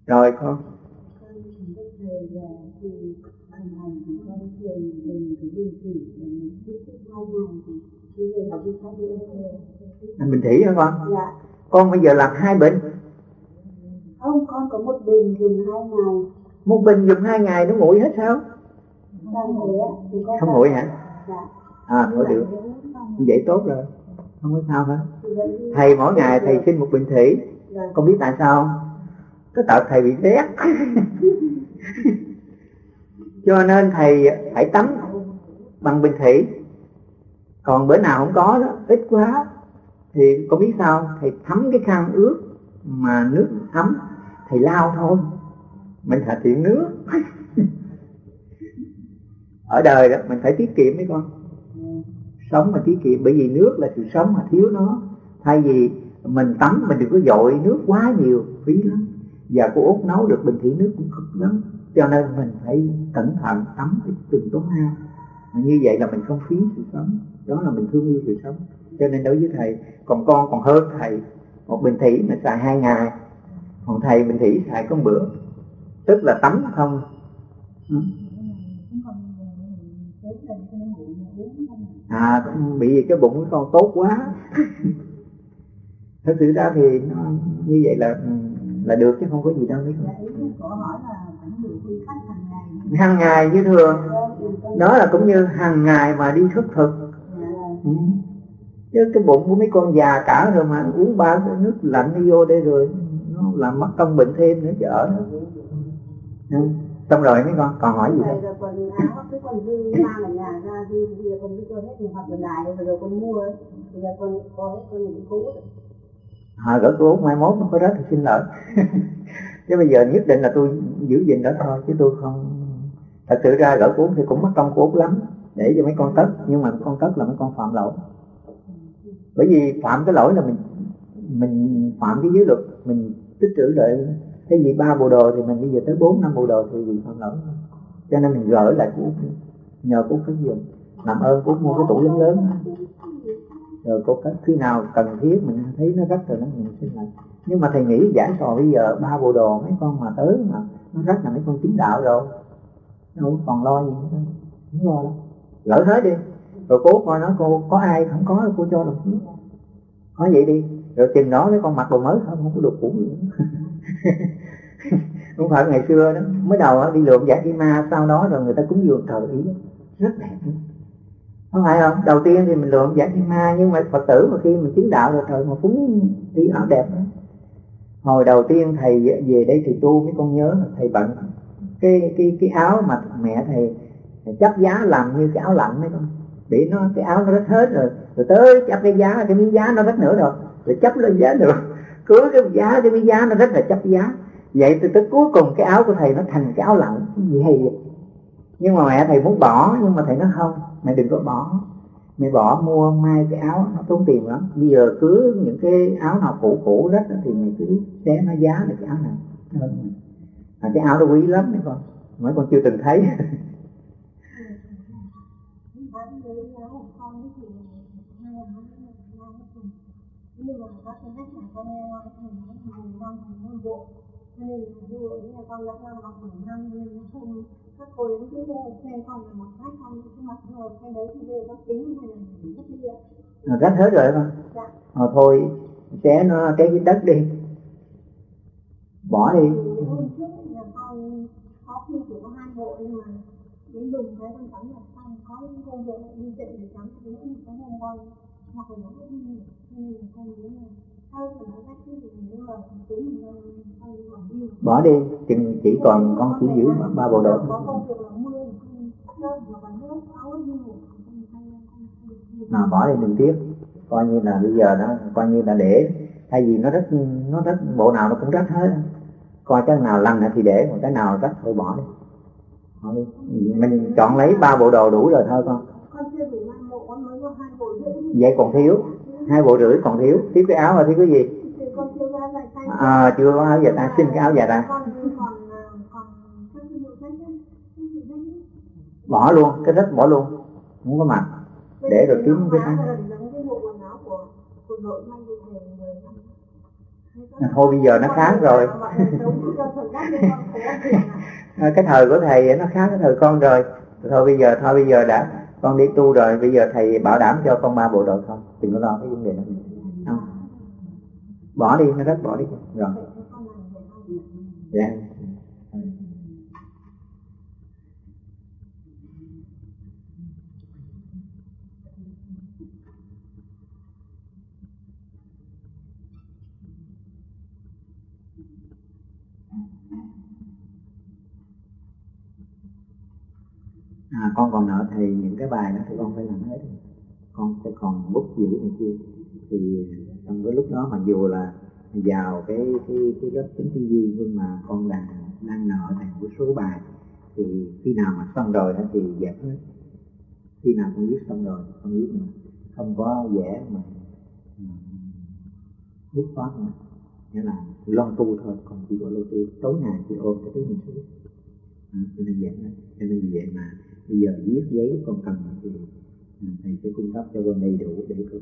Rồi con. Bình thủy hả con? Dạ. Con bây giờ làm 2 bình. Không, con có 1 bình dùng 2 ngày. 1 bình dùng 2 ngày nó nguội hết sao? Không nguội hả? Dạ. Thôi được. Vậy tốt rồi, không có sao hết. Thầy mỗi ngày thầy xin 1 bình thủy. Con biết tại sao không? Cái tật thầy bị rét. Cho nên thầy phải tắm bằng bình thủy. Còn bữa nào không có đó, ít quá, thì con biết sao? Thầy thấm cái khăn ướt mà nước ấm, thầy lau thôi. Mình phải tiện nước. Ở đời đó mình phải tiết kiệm mấy con. Sống mà tiết kiệm, bởi vì nước là sự sống mà thiếu nó. Thay vì mình tắm mình đừng có dội nước quá nhiều, phí lắm. Và cô Út nấu được bình thủy nước cũng cực lắm. Cho nên mình phải cẩn thận tắm từng tốn hao. Như vậy là mình không phí sự sống. Đó là mình thương yêu sự sống. Cho nên đối với thầy, còn con còn hơn thầy. 1 bình thủy mình xài 2 ngày. Còn thầy bình thủy xài có 1 bữa. Tức là tắm không. Bị cái bụng của con tốt quá. Thật sự ra thì nó như vậy là được chứ không có gì đâu. Hàng ngày như thường. Đó là cũng như hàng ngày mà đi xuất thực. Chứ cái bụng của mấy con già cả rồi mà uống 3 cái nước lạnh đi vô đây rồi nó làm mất công bệnh thêm nữa chứ ở nữa. Xong rồi mấy con còn hỏi gì đâu. Quần áo cái con dư mang ở nhà ra dư bây giờ con cứ cho hết một hộp quần đại rồi con mua ấy. Bây giờ con có hết con những cũ rồi. Gỡ cô Út mai mốt nó có rớt thì xin lỗi. Chứ bây giờ nhất định là tôi giữ gìn đó thôi, chứ tôi không. Thật sự ra gỡ cô Út thì cũng mất công cô Út lắm, để cho mấy con cất. Nhưng mà con cất là mấy con phạm lỗi. Bởi vì phạm cái lỗi là mình phạm cái giới luật, mình tích trữ lại. Cái gì 3 bộ đồ thì mình bây giờ tới 4-5 bộ đồ thì vì phạm lỗi. Cho nên mình gửi lại cô Út, nhờ cô Út cất giùm. Làm ơn cô Út mua cái tủ lớn lớn đó. Rồi cô cất, khi nào cần thiết mình thấy nó rách rồi đó mình xin lại. Nhưng mà thầy nghĩ giải trò bây giờ 3 bộ đồ mấy con mà tới mà nó rách là mấy con chính đạo rồi, đâu còn lo gì nữa, không lo đâu. Gỡ hết đi, rồi cố coi nó cô có ai không có cô cho đồng chí, nói vậy đi. Rồi chừng đó mấy con mặc đồ mới không có đồ cũ nữa. Không phải ngày xưa đó mới đầu đi lượm giải chi ma, sau đó rồi người ta cúng dường thờ ý rất đẹp. Không phải không? Đầu tiên thì mình lượm giải chi ma, nhưng mà Phật tử mà khi mình chứng đạo rồi thời mà cúng đi áo đẹp đó. Hồi đầu tiên thầy về đây thì tu, mấy con nhớ thầy bận cái áo mà mẹ thầy chấp giá làm như cái áo lạnh mấy con, để nó cái áo nó rách hết rồi tới chấp cái giá, cái miếng giá nó rách nữa rồi chấp lên giá được, cứ cái giá cái miếng giá nó rách là chấp giá. Vậy tới cuối cùng cái áo của thầy nó thành cái áo lạnh gì hay vậy. Nhưng mà mẹ thầy muốn bỏ, nhưng mà thầy nói không, mẹ đừng có bỏ, mẹ bỏ mua mai cái áo nó tốn tiền lắm. Bây giờ cứ những cái áo nào cũ rách thì mẹ cứ xé nó giá được cái áo này. Cái áo đó quý lắm mấy con chưa từng thấy. Nhưng mà các cái khách mà con nghe nói thì nó năm bộ, cho nên là ví dụ như là con đã làm học 7 năm nên nó không, các cô đến cứ khen con là một khách con cứ mặc rồi cái đấy thì về bác tính hay là rất đi ạ. Rách hết rồi con. Dạ. Thôi xé nó cái đất đi, bỏ đi. Hôm trước là con có khi chỉ có 2 bộ, nhưng mà đến dùng cái con tắm là xong có những công việc đi dậy để tắm thì cũng có hôm con hoặc là nó cũng đi, nên là con nghĩ là hay là nó rách chứ thì nếu mà tính mình con đi bỏ đi, chừng chỉ còn con chỉ giữ 3 bộ đồ. Có công việc là mưa không mà còn nước áo như bỏ đi đừng tiếc, coi như là bây giờ nó coi như là để, thay vì nó rất bộ nào nó cũng rách hết, coi cái nào lành thì để, một cái nào rách thôi bỏ đi. Mình chọn lấy 3 bộ đồ đủ rồi thôi con. Con chưa đủ 5 bộ, con mới có 2 bộ rưỡi. Vậy còn thiếu 2 bộ rưỡi còn thiếu, thiếu cái áo là thiếu cái gì? Con chưa có áo dài tay. Chưa có áo dài tay, xin cái áo dài tay. Bỏ luôn, cái rách bỏ luôn, không có mặc, để rồi kiếm cái khác. Thôi bây giờ nó khác rồi. Cái thời của thầy nó khác cái thời con rồi. Thôi bây giờ đã con đi tu rồi, bây giờ thầy bảo đảm cho con 3 bộ đội không, đừng có lo cái vấn đề đó. Không, bỏ đi, nó rất bỏ đi rồi. Dạ. Con còn nợ thầy những cái bài đó thì con phải làm hết. Con sẽ còn bút giữ này kia. Thì trong cái lúc đó mặc dù là vào cái lớp chính tư duy, nhưng mà con đang nợ thầy một số bài. Thì khi nào mà xong rồi đó thì dẹp hết. Khi nào con viết xong rồi, con viết mà không có vẽ mà bút toán nữa. Nghĩa là lo tu thôi, còn chỉ có lo tu. Tối ngày chỉ ôm cái thứ mình xuống. Cho nên vậy đó. Cho nên vì vậy mà bây giờ viết giấy con cần thì thầy sẽ cung cấp cho con đầy đủ để con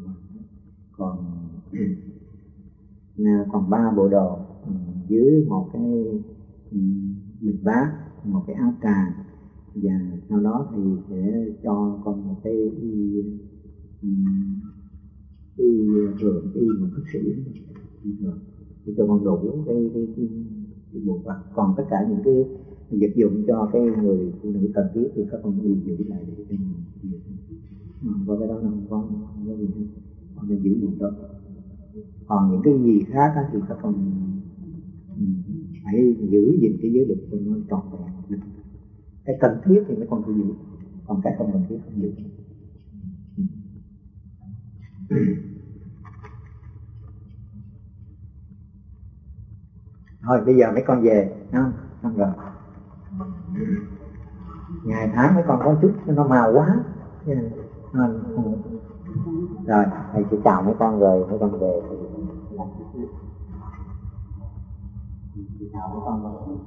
còn 3 bộ đồ dưới một cái bịch vác, một cái áo tràng, và sau đó thì sẽ cho con một cái rượu mà bác sĩ để cho con đủ cái bộ vật. Còn tất cả những cái vật dụng cho cái người phụ nữ cần thiết thì các con đi giữ lại để cho mình. Và cái đó là con gì hết, con nên giữ gìn đó. Còn những cái gì khác thì các con phải giữ gìn cái giới luật cho nó trọn vẹn. Cái cần thiết thì mấy con phải giữ, còn cái không cần thiết không giữ. Thôi bây giờ mấy con về, không? Xong rồi. Ngày tháng mấy con có chút nó màu quá. Rồi, thầy sẽ chào mấy con rồi mấy con về thì làm tiếp. Chào mấy con rồi.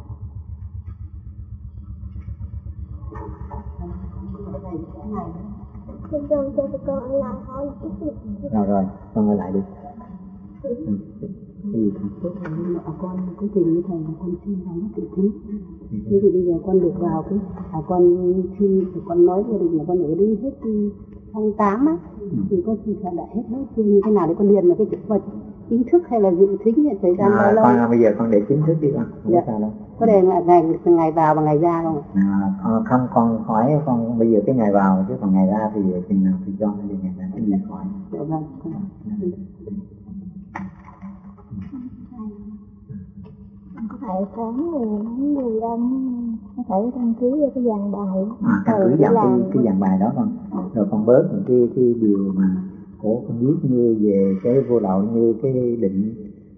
Rồi, con ở lại đi. Con có trình với thầy là con xin vào lớp tự thí. Thế thì bây giờ con được vào cái con xin thì con nói gia đình là con ở đây hết tháng 8 á, thì con xin trả lại hết như thế nào để con điền là cái vật chính thức hay là dự tính hiện thời gian bao lâu? Con bây giờ con để chính thức đi con. Dạ. Có để ngày vào và ngày ra không? Không, con hỏi con bây giờ cái ngày vào chứ còn ngày ra thì chừng nào thì cho hay ngày ra cái gì hỏi. Dạ vâng. Có thể sáng người có thể đăng ký vào cái dàn bài. Đăng ký vào cái dàn bài đó con. Rồi con bớt những cái điều mà của con viết như về cái vô lậu, như cái định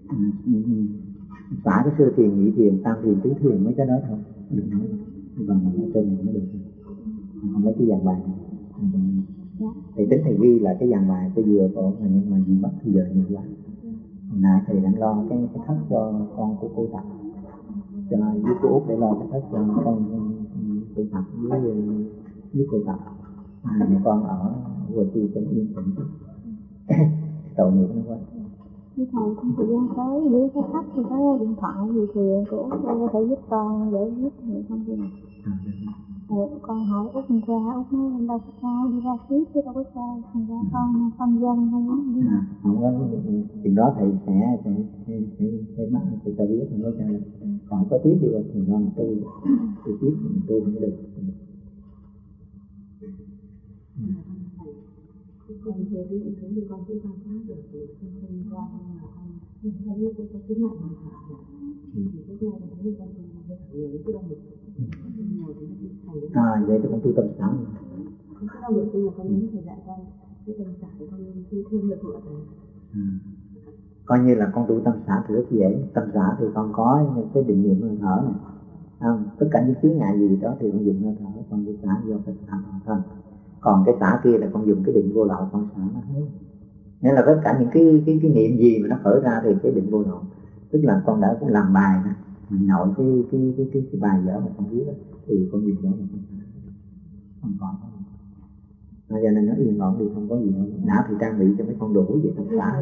xả cái sơ thiền, nhị thiền, tam thiền, tứ thiền, mấy cái đó thôi. Đừng nói bằng ở trên này mới được. Không lấy cái dàn bài này. Thầy tính thầy ghi là cái dàn bài cái vừa có, nhưng mà gì mất thì giờ nhiều quá. Hồi nãy thầy đang lo cái thất cho con của cô Tập, cho với cô Út để lo cái thất cho con cô Tập với cô Tập. Mẹ con ở Hồ Chí Minh yên tĩnh tội nghiệp nó quá. Thầy trong thời gian tới nếu có khách thì có điện thoại gì thì cô Út có thể giúp con để giúp thì không gì nào. Con hỏi Út hôm qua, Út nói đâu có sao, đi ra tiếp chứ đâu có sao, thành ra con dân không có. Không có chuyện đó thầy sẽ bắt thầy cho biết, không có sao. Còn có tiếp đi thì lo mà tu tiếp mình tu không được. Con vừa đi thì thấy con cũng quan sát được thì không ra mà con không biết có cái mạnh nào cả. Thì cái này là thấy con nhiều cái động lực. Vậy thì con tu tâm sáng. Không có động lực nhưng mà con muốn thầy dạy con cái tâm sáng của con tu thêm được nữa. Coi như là con tu tâm xã thì rất dễ. Tâm xã thì con có những cái định niệm hơi thở này, tất cả những chướng ngại gì đó thì con dùng hơi thở, con tu xã do cái xã thân. Còn cái xã kia là con dùng cái định vô lậu, con xã nó hết. Nên là tất cả những cái niệm gì mà nó khởi ra thì cái định vô lậu. Tức là con đã làm bài đó, mình nội cái bài vở mà con viết đó, thì con dùng đó mà con xã. Không còn. Cho nên nó yên ổn đi, không có gì đâu. Não thì trang bị cho mấy con đủ về tâm xã.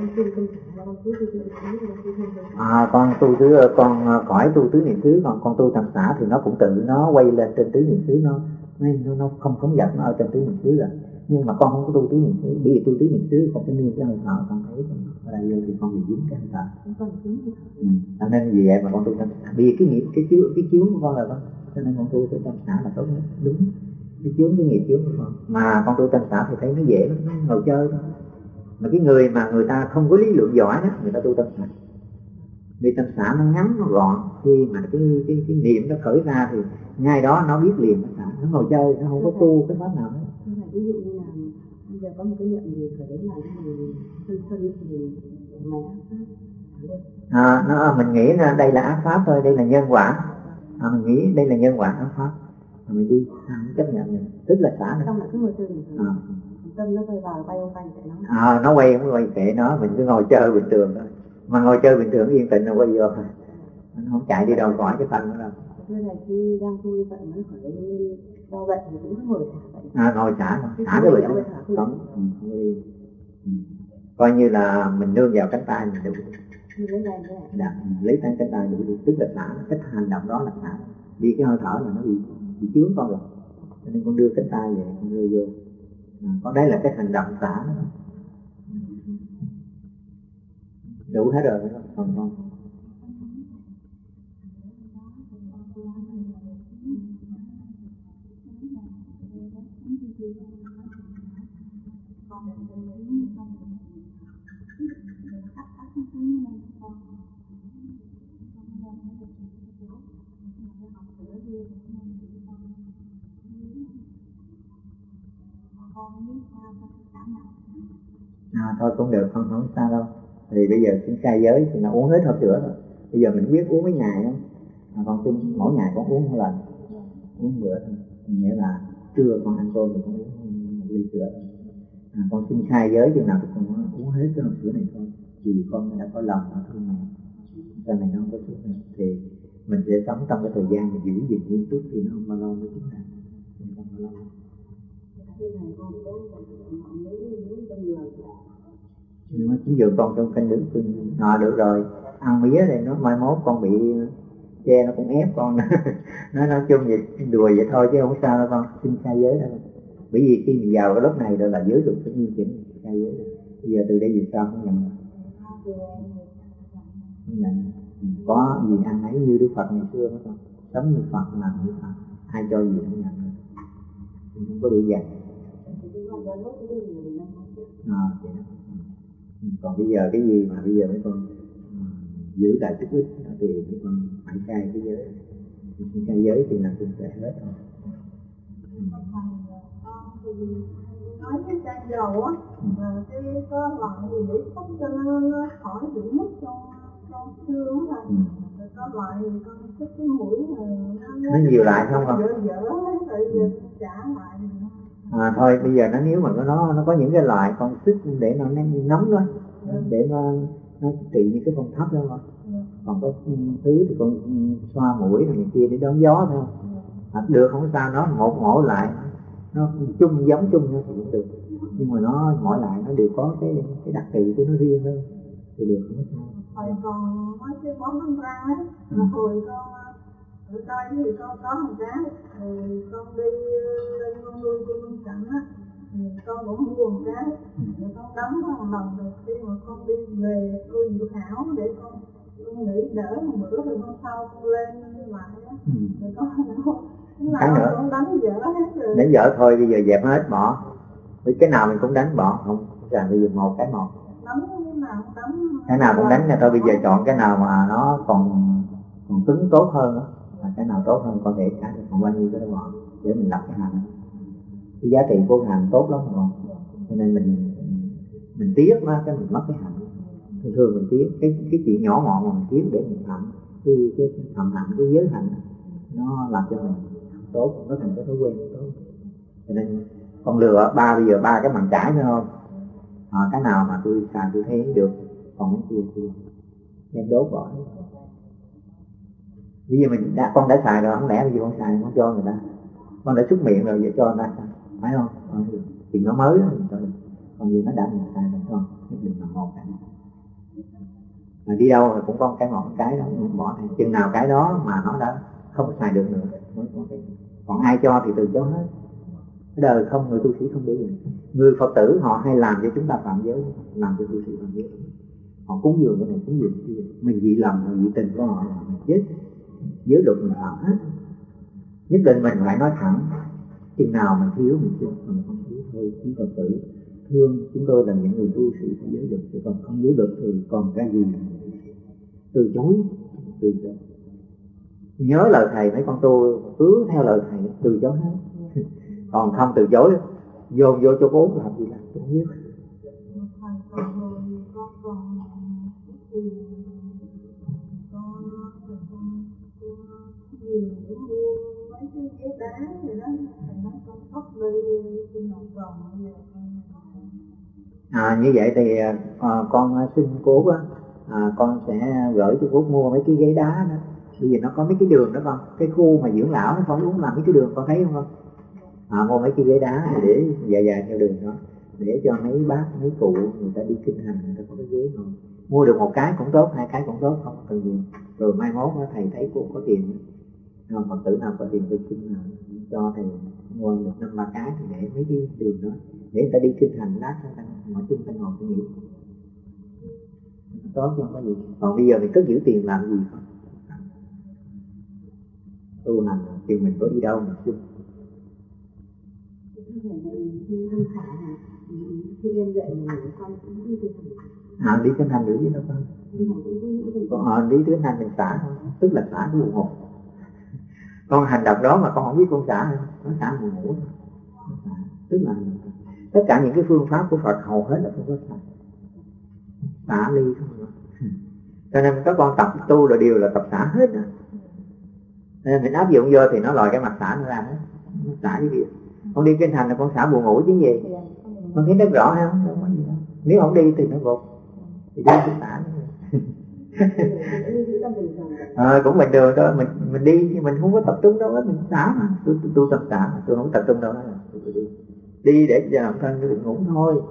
Con tu tứ, con cõi tu tứ niệm xứ, còn con tu tâm xã thì nó cũng tự nó quay lên trên tứ niệm xứ, nó không phóng dật, nó ở trên tứ niệm xứ rồi. Nhưng mà con không có tu tứ niệm xứ, bởi vì tu tứ niệm xứ còn cái nương cái hơi thở, con thấy ở đây vô thì con bị dính cái hơi thở. Nên vì vậy mà con tu tâm xã, vì cái nghiệp cái chướng của con là con, cho nên con tu cái tâm xã là tốt nhất, đúng. Cái chướng, cái nghiệp chướng của con mà con tu tâm xã thì thấy nó dễ lắm, nó ngồi chơi thôi. Mà cái người mà người ta không có lý luận giỏi đó, người ta tu tâm xã, vì tâm xã nó ngắn nó gọn, khi mà cái niệm nó khởi ra thì ngay đó nó biết liền nó xả, nó ngồi chơi, nó không có tu cái pháp nào hết. Ví dụ như là bây giờ có một cái niệm gì phải đến là thân thì mình nghĩ là đây là ác pháp thôi, đây là nhân quả. Mình nghĩ đây là nhân quả ác pháp, mình đi chấp nhận này, tức là xả. Xong lại cứ ngồi chơi bình thường. Tâm nó quay vào quay kệ nó. Nó quay không quay kệ nó, mình cứ ngồi chơi bình thường thôi. Mà ngồi chơi bình thường yên tĩnh nó quay vô, nó không chạy đi đâu khỏi cái thân nữa đâu. Nên là khi đang tu như vậy nó phải do vậy thì cũng cứ ngồi xả vậy. Ngồi xả cái bệnh không đi. Coi như là mình nương vào cánh tay mình đủ. Lấy cánh tay đủ đi, tức là xả. Cái hành động đó là xả. Vì cái hơi thở là nó bị chướng con rồi, cho nên con đưa cánh tay về, con đưa vô. Còn đấy là cái hành động xả đó. Đủ hết rồi đó, còn con. Thôi cũng được, không sao đâu. Thì bây giờ chúng khai giới thì nó uống hết hộp sữa rồi. Bây giờ mình biết uống mấy ngày không? Con tin mỗi ngày con uống một lần, uống một bữa thôi. Nghĩa là trưa con ăn cơm thì con uống một ly sữa thôi. Con xin khai giới chừng nào thì con uống hết cái hộp sữa này thôi. Vì con đã có lòng ở thương mẹ, sau này nó không có sữa nữa. Thì mình sẽ sống trong cái thời gian mình giữ gìn nghiêm túc thì nó không bao lâu mới chúng ta. Không bao lâu. Nhưng mà chính giờ con trong canh đứng được rồi, ăn mía đây nó mai mốt con bị che nó cũng ép con. Nó nói chung vậy, đùa vậy thôi chứ không sao đâu con, xin khai giới đâu. Bởi vì khi mình vào cái lớp này rồi là giới được cái nghiêm chỉnh khai giới. Bây giờ từ đây về sau không nhận. Không nhận. Có gì ăn ấy như Đức Phật ngày xưa đó con, sống như Phật làm như Phật, ai cho gì không nhận được. Không có để dành. Vậy đó. Còn bây giờ cái gì mà bây giờ mấy con giữ lại chút ít thì mấy con phải khai cái giới. Khai giới thì là cũng sẽ hết thôi. Nói cái chai dầu á, cái có loại gì để thúc cho nó khỏi bị mất trong xương á. Có loại gì con thích cái mũi nó nhiều loại không con? Dở rồi trả lại. Thôi bây giờ nếu mà nó có những cái loại con sức để nó nóng đó, để nó trị những cái phong thấp đó thôi. Còn có thứ thì con xoa mũi rồi này kia để đón gió thôi. Được không sao, nó mỗi lại nó chung giống chung thì cũng được, nhưng mà nó mỗi lại nó đều có cái đặc trị của nó riêng hơn thì được không sao. Hồi còn nói cái bón ăn răng á, hồi con ở đây thì con có một cái rồi con đi lên con nuôi con cảnh á, con cũng mua một cái rồi con đóng nó một lần rồi khi mà con đi về cô Diệu Hảo để con nghỉ đỡ một bữa rồi hôm sau con lên lại á, rồi con cái nữa con đánh dở hết rồi. Đánh dở thôi bây giờ dẹp hết bỏ, với cái nào mình cũng đánh bỏ, không là bây giờ một cái một cái nào cũng đánh nha. Thôi bây giờ chọn cái nào mà nó còn cứng tốt hơn đó, cái nào tốt hơn con để cả còn bao nhiêu cái đó bỏ để mình lập cái hành. Cái giá trị của hành tốt lắm rồi, cho nên mình tiếc quá cái mình mất cái hành. Thường mình tiếc cái chuyện nhỏ mọn mà mình tiếc để mình làm cái thầm hạnh, cái giới hạnh nó làm cho mình tốt, nó thành cái thói quen tốt. Cho nên con lừa bây giờ ba cái bằng chải phải không? Cái nào mà tôi xài tôi thấy được, còn cái kia tôi đem đốt bỏ. Bây giờ con đã xài rồi, không lẽ bây giờ con xài không cho người ta, con đã xúc miệng rồi vậy cho người ta phải không? thì nó mới đó thì cho được, còn như nó đã một cái rồi thôi, nhất định là một cái. Mà đi đâu thì cũng có một cái đó, bỏ này chừng nào cái đó mà nó đã không xài được nữa mới có cái. Còn ai cho thì từ chối hết. Cái đời không, người tu sĩ không để gì. Người Phật tử họ hay làm cho chúng ta phạm giới, làm cho tu sĩ phạm giới. Họ cúng dường cái này cúng dường cái kia, mình dị lòng mình dị tình của họ là mình chết, giới luật mình phạm hết. Nhất định mình phải nói thẳng, chừng nào mình thiếu mình chưa, mình không thiếu thôi. Chúng Phật tử thương chúng tôi là những người tu sĩ phải giới luật, chứ còn không giới luật thì còn cái gì. Từ chối. Nhớ lời thầy, mấy con tu cứ theo lời thầy, từ chối hết. Còn không từ chối, vô chỗ cố làm gì làm, tôi không biết. Như vậy thì con xin cố á, con sẽ gửi cho Phúc mua mấy cái ghế đá đó. Bây giờ nó có mấy cái đường đó con, cái khu mà dưỡng lão nó con muốn làm mấy cái đường con thấy không con? Mua mấy cái ghế đá để dài theo đường đó, để cho mấy bác mấy cụ người ta đi kinh hành, người ta có cái ghế ngồi. Mua được một cái cũng tốt, hai cái cũng tốt, không cần nhiều. Rồi mai mốt thầy thấy cô có tiền, Phật tử nào có tiền thì xin cho thầy mua được 5-3 cái thì để mấy cái đường đó, để người ta đi kinh hành, lát người ta ngồi chân ta ngồi trong nghỉ tốt chứ không có gì. Còn bây giờ mình cất giữ tiền làm gì không? Tu hành thì mình có đi đâu mình chung. Đi kinh hành được chứ đâu con. Còn đi kinh hành mình xả thôi, tức là xả cái buồn ngủ. Con hành động đó mà con không biết con xả, nó xả buồn ngủ. Tức là tất cả những cái phương pháp của Phật hầu hết là không có xả ly không. Cho nên các con tập tu là đều là tập xả hết đó. Nên mình áp dụng vô thì nó lòi cái mặt xả nó ra hết, nó xả cái việc. Con đi kinh thành là con xả buồn ngủ chứ gì. Con thấy rất rõ không? Không có gì đâu. Nếu không đi thì nó gục, thì đi cái xả nó cũng bình thường thôi. Mình đi nhưng mình không có tập trung đâu hết, mình xả mà. Tôi tập xả mà tôi không tập trung đâu hết. Tôi đi để cho làm thân nó ngủ thôi.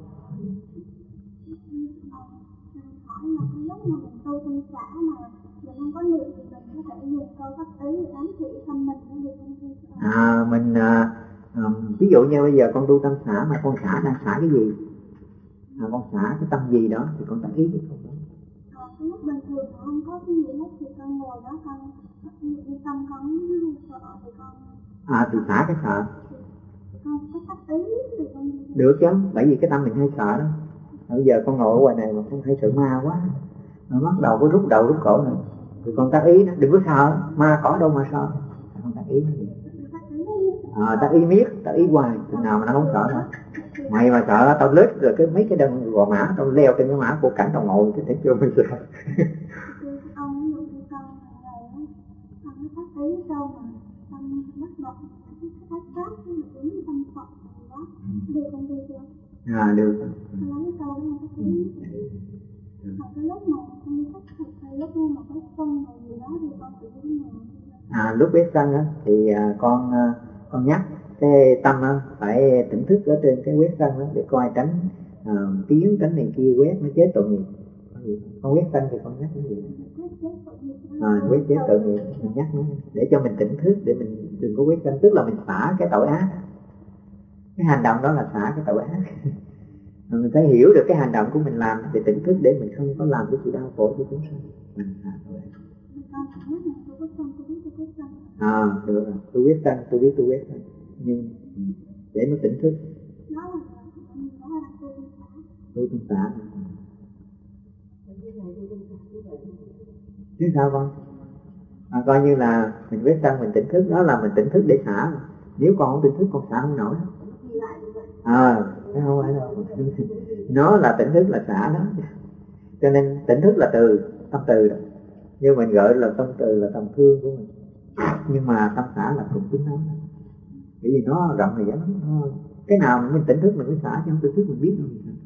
Ví dụ như bây giờ con tu tâm xả mà con xả đang xả cái gì, con xả cái tâm gì đó thì con tác ý được không? Lúc bình thường không có cái gì hết thì con ngồi đó con tâm con sợ thì con thì xả cái sợ con có tác ý thì con được chứ, bởi vì cái tâm mình hay sợ đó. Bây giờ con ngồi ở ngoài này mà con hay sợ ma quá, nó bắt đầu có rút đầu rút cổ nữa thì con tác ý đó, đừng có sợ, ma có đâu mà sợ, con tác ý tác ý miết, tác ý hoài, từ nào mà nó không sợ nữa. Mày mà sợ tao lết rồi cái mấy cái đơn gò mã tao leo trên cái mã của cảnh tao ngồi cái thể chưa mình sợ. Được. Lúc biết sân á thì con nhắc cái tâm phải tỉnh thức ở trên cái quét sân đó để coi tránh tiếng tránh này kia quét nó chết tội nghiệp. Con quét sân thì con nhắc cái gì? Quét chết tội nghiệp mình nhắc nó để cho mình tỉnh thức, để mình đừng có quét sân, tức là mình xả cái tội ác. Cái hành động đó là xả cái tội ác. Mình phải hiểu được cái hành động của mình làm để tỉnh thức, để mình không có làm cái sự đau khổ cho chúng sanh. Mình xả tội ác. Được rồi, tôi biết sân, tôi biết tôi quét sân, nhưng để nó tỉnh thức. Tôi không xả. Chứ sao con? Coi như là mình quét sân mình tỉnh thức, đó là mình tỉnh thức để xả. Nếu con không tỉnh thức con xả không nổi. Không phải đâu. Nó là tỉnh thức là xả đó. Cho nên tỉnh thức là từ, tâm từ đó. Nhưng mình gọi là tâm từ là tâm thương của mình. Nhưng mà tâm xả là cùng tính đó. Bởi vì nó rộng thì lắm thôi. Cái nào mình tỉnh thức mình mới xả, chứ không tỉnh thức mình biết đâu mình xả.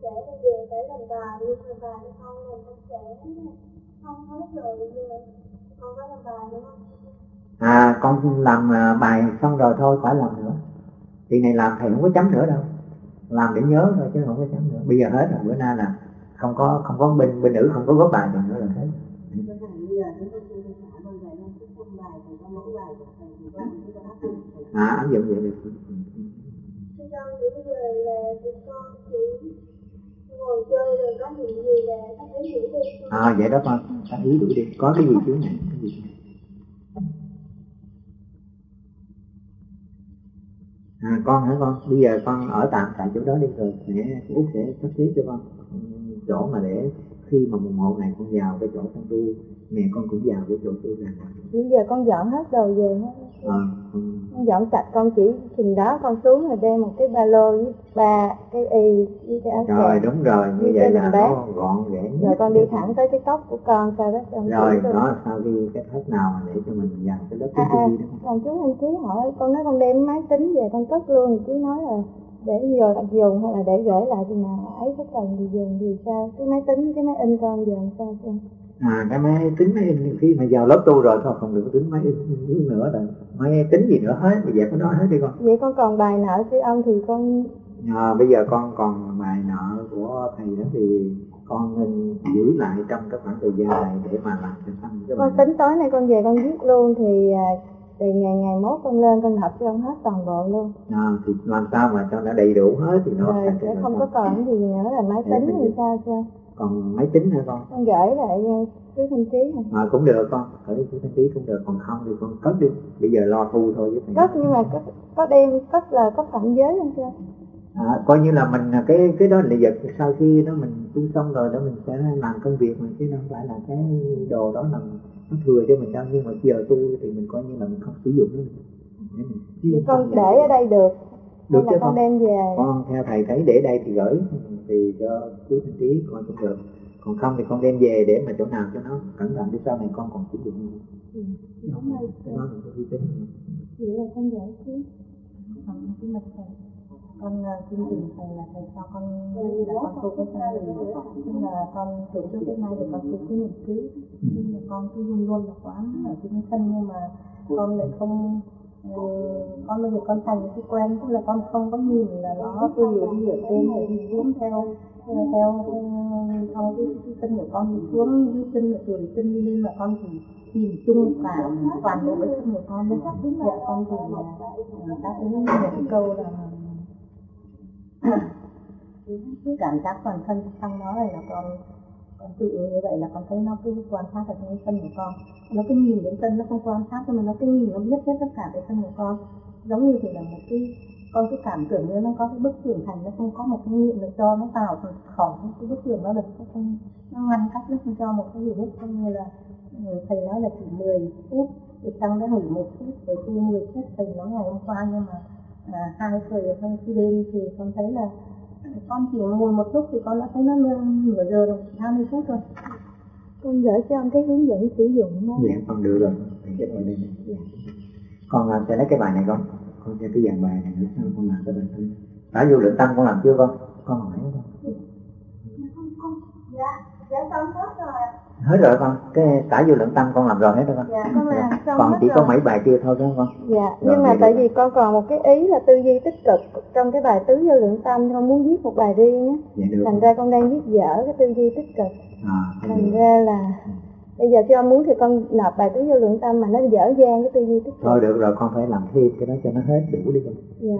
không hết rồi bây giờ Con có làm bài đúng không? Con làm bài xong rồi thôi, khỏi làm nữa. Chuyện này làm thầy không có chấm nữa đâu, làm để nhớ thôi chứ không có chấm nữa. Bây giờ hết rồi, bữa nay là không có bên nữ không có góp bài nữa là hết. Áp dụng vậy được. Thế con thì bây giờ là con chỉ ngồi chơi rồi có chuyện gì là các ý đuổi đi. Vậy đó con, các ý đuổi đi, có cái gì chướng ngại, cái gì. Con hả con? Bây giờ con ở tạm tại chỗ đó đi, rồi mẹ Út sẽ sắp xếp cho con chỗ mà để khi mà mùng 1 này con vào cái chỗ con tu, mẹ con cũng vào cái chỗ tu rằng. Bây giờ con dọn hết đồ về hết. Con dọn sạch, con chỉ chừng đó con xuống rồi đem một cái ba lô với 3 cái y với cái áo. Rồi đúng rồi, như vậy là nó gọn ghẽ. Rồi con đi thẳng tới cái cốc của con sau đó con. Rồi đó, sau khi cái thất nào mà để cho mình vào cái lớp cái gì đó. Còn chú anh Chí hỏi con nói con đem máy tính về con cất luôn, thì chú nói là để dùng hay là để gửi lại thì nào ấy có cần thì dùng thì sao, cái máy tính cái máy in con giờ sao con. Cái máy tính máy in khi mà vào lớp tu rồi thôi không được tính máy in nữa rồi, máy tính gì nữa hết, bây giờ có đó hết đi con. Vậy con còn bài nợ sư ông thì con. Bây giờ con còn bài nợ của thầy đó thì con nên giữ lại trong cái khoảng thời gian này để mà làm cho xong cái con tính tối nay con về con viết luôn thì ngày mốt con lên con nộp cho ông hết toàn bộ luôn. Thì làm sao mà cho nó đầy đủ hết thì nó rồi sẽ không có còn cái gì nữa là máy tính thì sao chưa. Còn máy tính hả con? Con gửi lại chú Thanh Trí hả? Cũng được con, gửi chú Thanh Trí cũng được, còn không thì con cất đi, bây giờ lo thu thôi với thầy. Cất nhưng mà có đem cất là có phạm giới không chưa? Coi như là mình cái đó là vật sau khi đó mình tu xong rồi đó mình sẽ làm công việc mà, chứ không phải là cái đồ đó là nó thừa cho mình đâu, nhưng mà giờ tu thì mình coi như là mình không sử dụng nó để mình con để ở đây được chứ con đem về. Con theo thầy thấy để đây thì gửi thì cho chú Thanh Trí coi cũng được, còn không thì con đem về để mà chỗ nào cho nó cẩn thận, để sau này con còn sử dụng. Đúng rồi, cái đó mình có uy tín. vậy là con gửi chứ. Còn cái mặt thầy con chương trình thầy là thầy cho con là con tu cái sai gì, nhưng là con từ trước đến nay thì con tu cái niệm xứ, nhưng mà con cứ luôn luôn là quán ở trên sân, nhưng mà con lại không con bây giờ con thành cái quen, tức là con không có nhìn là nó tôi đi ở trên để đi xuống theo cái chân của con đi xuống dưới chân của tuổi chân đi lên, mà con chỉ nhìn chung cả toàn bộ cái chân của con đấy. Dạ con thì là ta thấy một cái câu là cái cảm giác toàn thân trong đó này là con tự như vậy là con thấy nó cứ quan sát ở trong cái chân của con, nó cứ nhìn đến chân, nó không quan sát nhưng mà nó cứ nhìn, nó biết hết tất cả cái chân của con, giống như thì là một cái con cứ cảm tưởng như nó có cái bức tường thành, nó không có một cái miệng để cho nó vào khỏi cái bức tường, nó được không, nó ngăn cách, nó không cho một cái gì hết. Không như là thầy nói là chỉ 10 phút thì sang đã nghỉ 1 phút rồi tu 10 phút, thầy nói ngày hôm qua, nhưng mà 2 giờ trong khi đêm thì con thấy là con chỉ ngồi 1 lúc thì con đã thấy nó nửa giờ rồi, 20 phút rồi. Con gửi cho ông cái hướng dẫn sử dụng đó. Dạ con được rồi, con sẽ lấy cái bài này con cho cái dàn bài này nữa, sao con làm cái bài này. Đã vô lượng tâm con làm chưa con hỏi không? Dạ xong hết rồi. Hết rồi con, cái tả vô lượng tâm con làm rồi hết rồi con. Dạ con làm xong còn hết chỉ rồi. có mấy bài kia thôi đúng không con? Dạ, nhưng mà tại vì con còn một cái ý là tư duy tích cực trong cái bài tứ vô lượng tâm, con muốn viết một bài riêng á. Thành ra con đang viết dở cái tư duy tích cực. Thành ra là bây giờ cho muốn thì con nộp bài tứ vô lượng tâm mà nó dở dang cái tư duy tích cực. Thôi được rồi, con phải làm thêm cái đó cho nó hết đủ đi con. Dạ.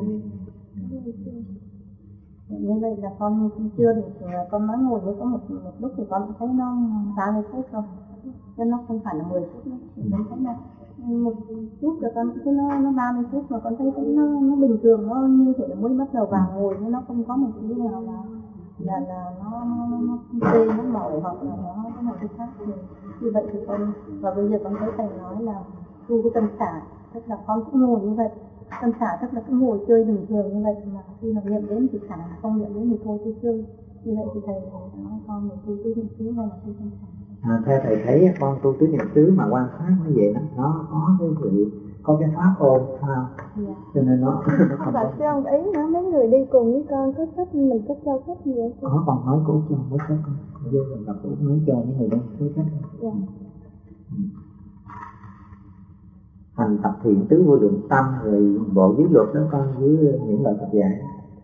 Như vậy là con chưa được, con mới ngồi với có một lúc thì con thấy nó 30 phút thôi, chứ nó không phải là 10 phút nữa. Con thấy là 1 phút rồi con thấy nó 30 phút mà con thấy nó bình thường, nó như thể là mới bắt đầu vào ngồi, chứ nó không có một cái nào là nó tê, nó mỏi hoặc là nó có một cái khác. Như vậy thì con, và bây giờ con thấy thầy nói là tu cái tâm xả, tức là con cũng ngồi như vậy. Tâm xả tức là cứ ngồi chơi bình thường như vậy, mà khi mà niệm đến thì xả, không niệm đến thì thôi tôi chơi. Như vậy thì thầy nói con là tu tứ niệm xứ hay là tu tâm xả? Theo thầy thấy con tu tứ niệm xứ mà quan sát nó vậy đó, nó có cái sự có cái pháp ôn sao, cho nên nó không có. Chứ ông ý nữa, mấy người đi cùng với con có thích mình có cho thích gì vậy? Có, con nói cô cho mới thích con vô rồi gặp cô nói cho những người đang có thích. Dạ. hành tập thiện tứ vô lượng tâm, rồi bộ giới luật đó con, với những lời Phật dạy.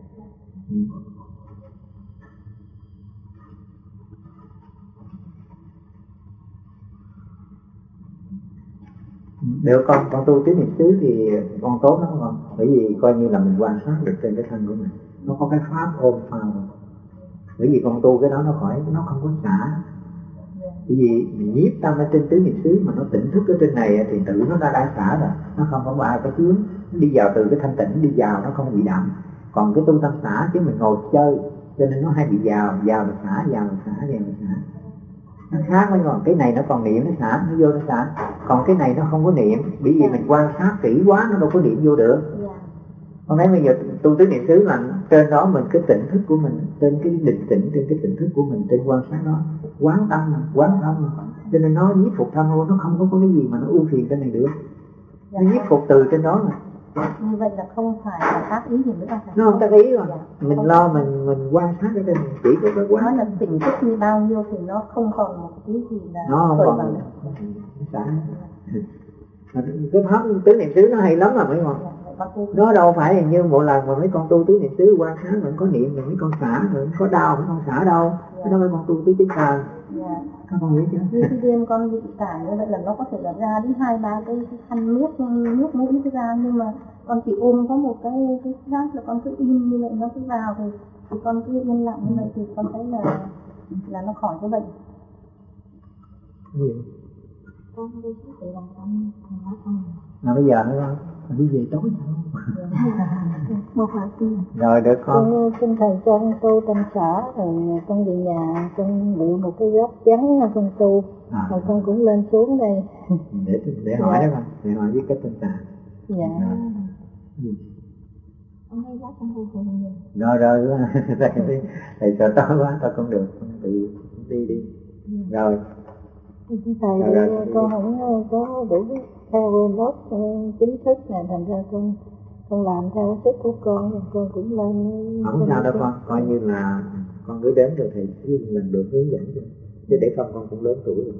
Nếu con tu tứ niệm xứ thì con tốt lắm con, bởi vì coi như là mình quan sát được trên cái thân của mình, nó có cái pháp ôm phao. Bởi vì con tu cái đó nó khỏi, nó không có xả. Bởi vì mình nhiếp tâm ở trên tứ niệm xứ mà nó tỉnh thức ở trên này thì tự nó đã xả rồi, nó không có ai có chướng, nó đi vào từ cái thanh tịnh đi vào, nó không bị đậm. Còn cái tu tâm xả chứ mình ngồi chơi, cho nên nó hay bị vào rồi xả, vào rồi xả, vào rồi xả. Nó khác với còn cái này nó còn niệm nó xả, nó vô nó xả. Còn cái này nó không có niệm, bởi vì mình quan sát kỹ quá nó đâu có niệm vô được. Con thấy bây giờ tu tứ niệm xứ là trên đó mình cái tỉnh thức của mình, trên cái định tĩnh, trên cái tỉnh thức của mình, trên quan sát đó, quán tâm, cho nên nó nhiếp phục tham luôn, nó không có cái gì mà nó ưu phiền trên này được. Nó nhiếp phục từ trên đó mà. Như vậy là không phải là tác ý gì nữa. Nó không tác ý rồi. Mình lo mình quan sát cái trên này, chỉ có cái quán. Nói là tỉnh thức như bao nhiêu thì nó không còn một cái gì là nó không còn xả. Cái pháp tứ niệm xứ nó hay lắm mà mấy con. Nó đâu phải như một lần mà mấy con tu tứ niệm xứ quan sát mình có niệm mình mấy con xả, rồi có đau mấy con xả đâu. Cái đó mấy con tu tứ chính thần. Các con hiểu chưa? Như khi đêm con bị tải như vậy là nó có thể là ra đến 2-3 cái khăn nước mũi cái ra, nhưng mà con chỉ ôm có một cái rác là con cứ im như vậy, nó cứ vào thì con cứ yên lặng như vậy thì con thấy là nó khỏi cái bệnh. Con đi để làm con mà bây giờ nữa con đi về tối một hạt rồi được con. Xin thầy cho con tu tâm xả, rồi con về nhà con lựa một cái góc trắng con tu, rồi con cũng lên xuống đây để hỏi đó con, để hỏi với cách tâm xả. Dạ. Ông hay dắt con tu rồi thầy sợ tối quá tao không được, con tự đi rồi. Thầy rồi, con không có đủ theo lớp chính thức này, thành ra con làm theo sức của con cũng lên. Không sao đâu con, coi như là con cứ đến rồi thầy cứ lần được hướng dẫn cho, chứ để không con cũng lớn tuổi rồi.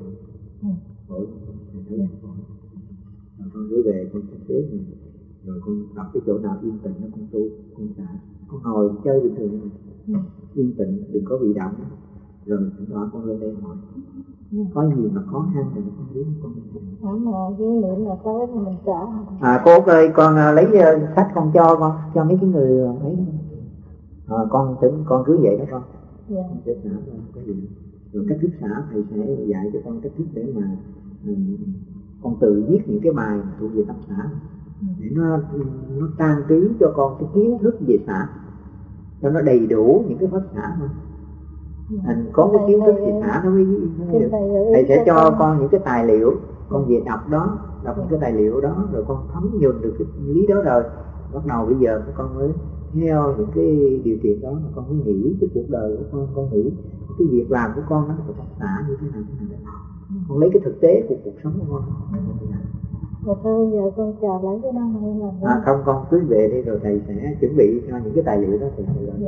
Con cứ về con sắp xếp rồi con tập cái chỗ nào yên tĩnh nó con tu, con xả, con ngồi chơi bình thường, yên tĩnh đừng có bị động, rồi thỉnh thoảng con lên đây hỏi. Có gì mà khó khăn thì con biết con. Mà cái niệm là tới thì mình trả. Cô ơi, con lấy sách con cho mấy cái người ấy. Con cứ vậy đó con. Dạ. Cho xả có gì. Rồi cách thức xả thầy sẽ dạy cho con cách thức để mà con tự viết những cái bài thuộc về tâm xả để nó trang trí cho con cái kiến thức về xả cho nó đầy đủ những cái pháp xả thôi. Thành có cái kiến thức về xả nó mới được. Thầy sẽ cho con những cái tài liệu, con về đọc những cái tài liệu đó rồi con thấm nhuần được cái lý đó, rồi bắt đầu bây giờ con mới theo những cái điều kiện đó mà con mới nghĩ cái cuộc đời của con nghĩ cái việc làm của con nó phải xả như thế nào con lấy cái thực tế của cuộc sống của con. Rồi thôi bây giờ con chờ lấy cái đó hay là không, con cứ về đi rồi thầy sẽ chuẩn bị cho những cái tài liệu đó thì thầy rồi.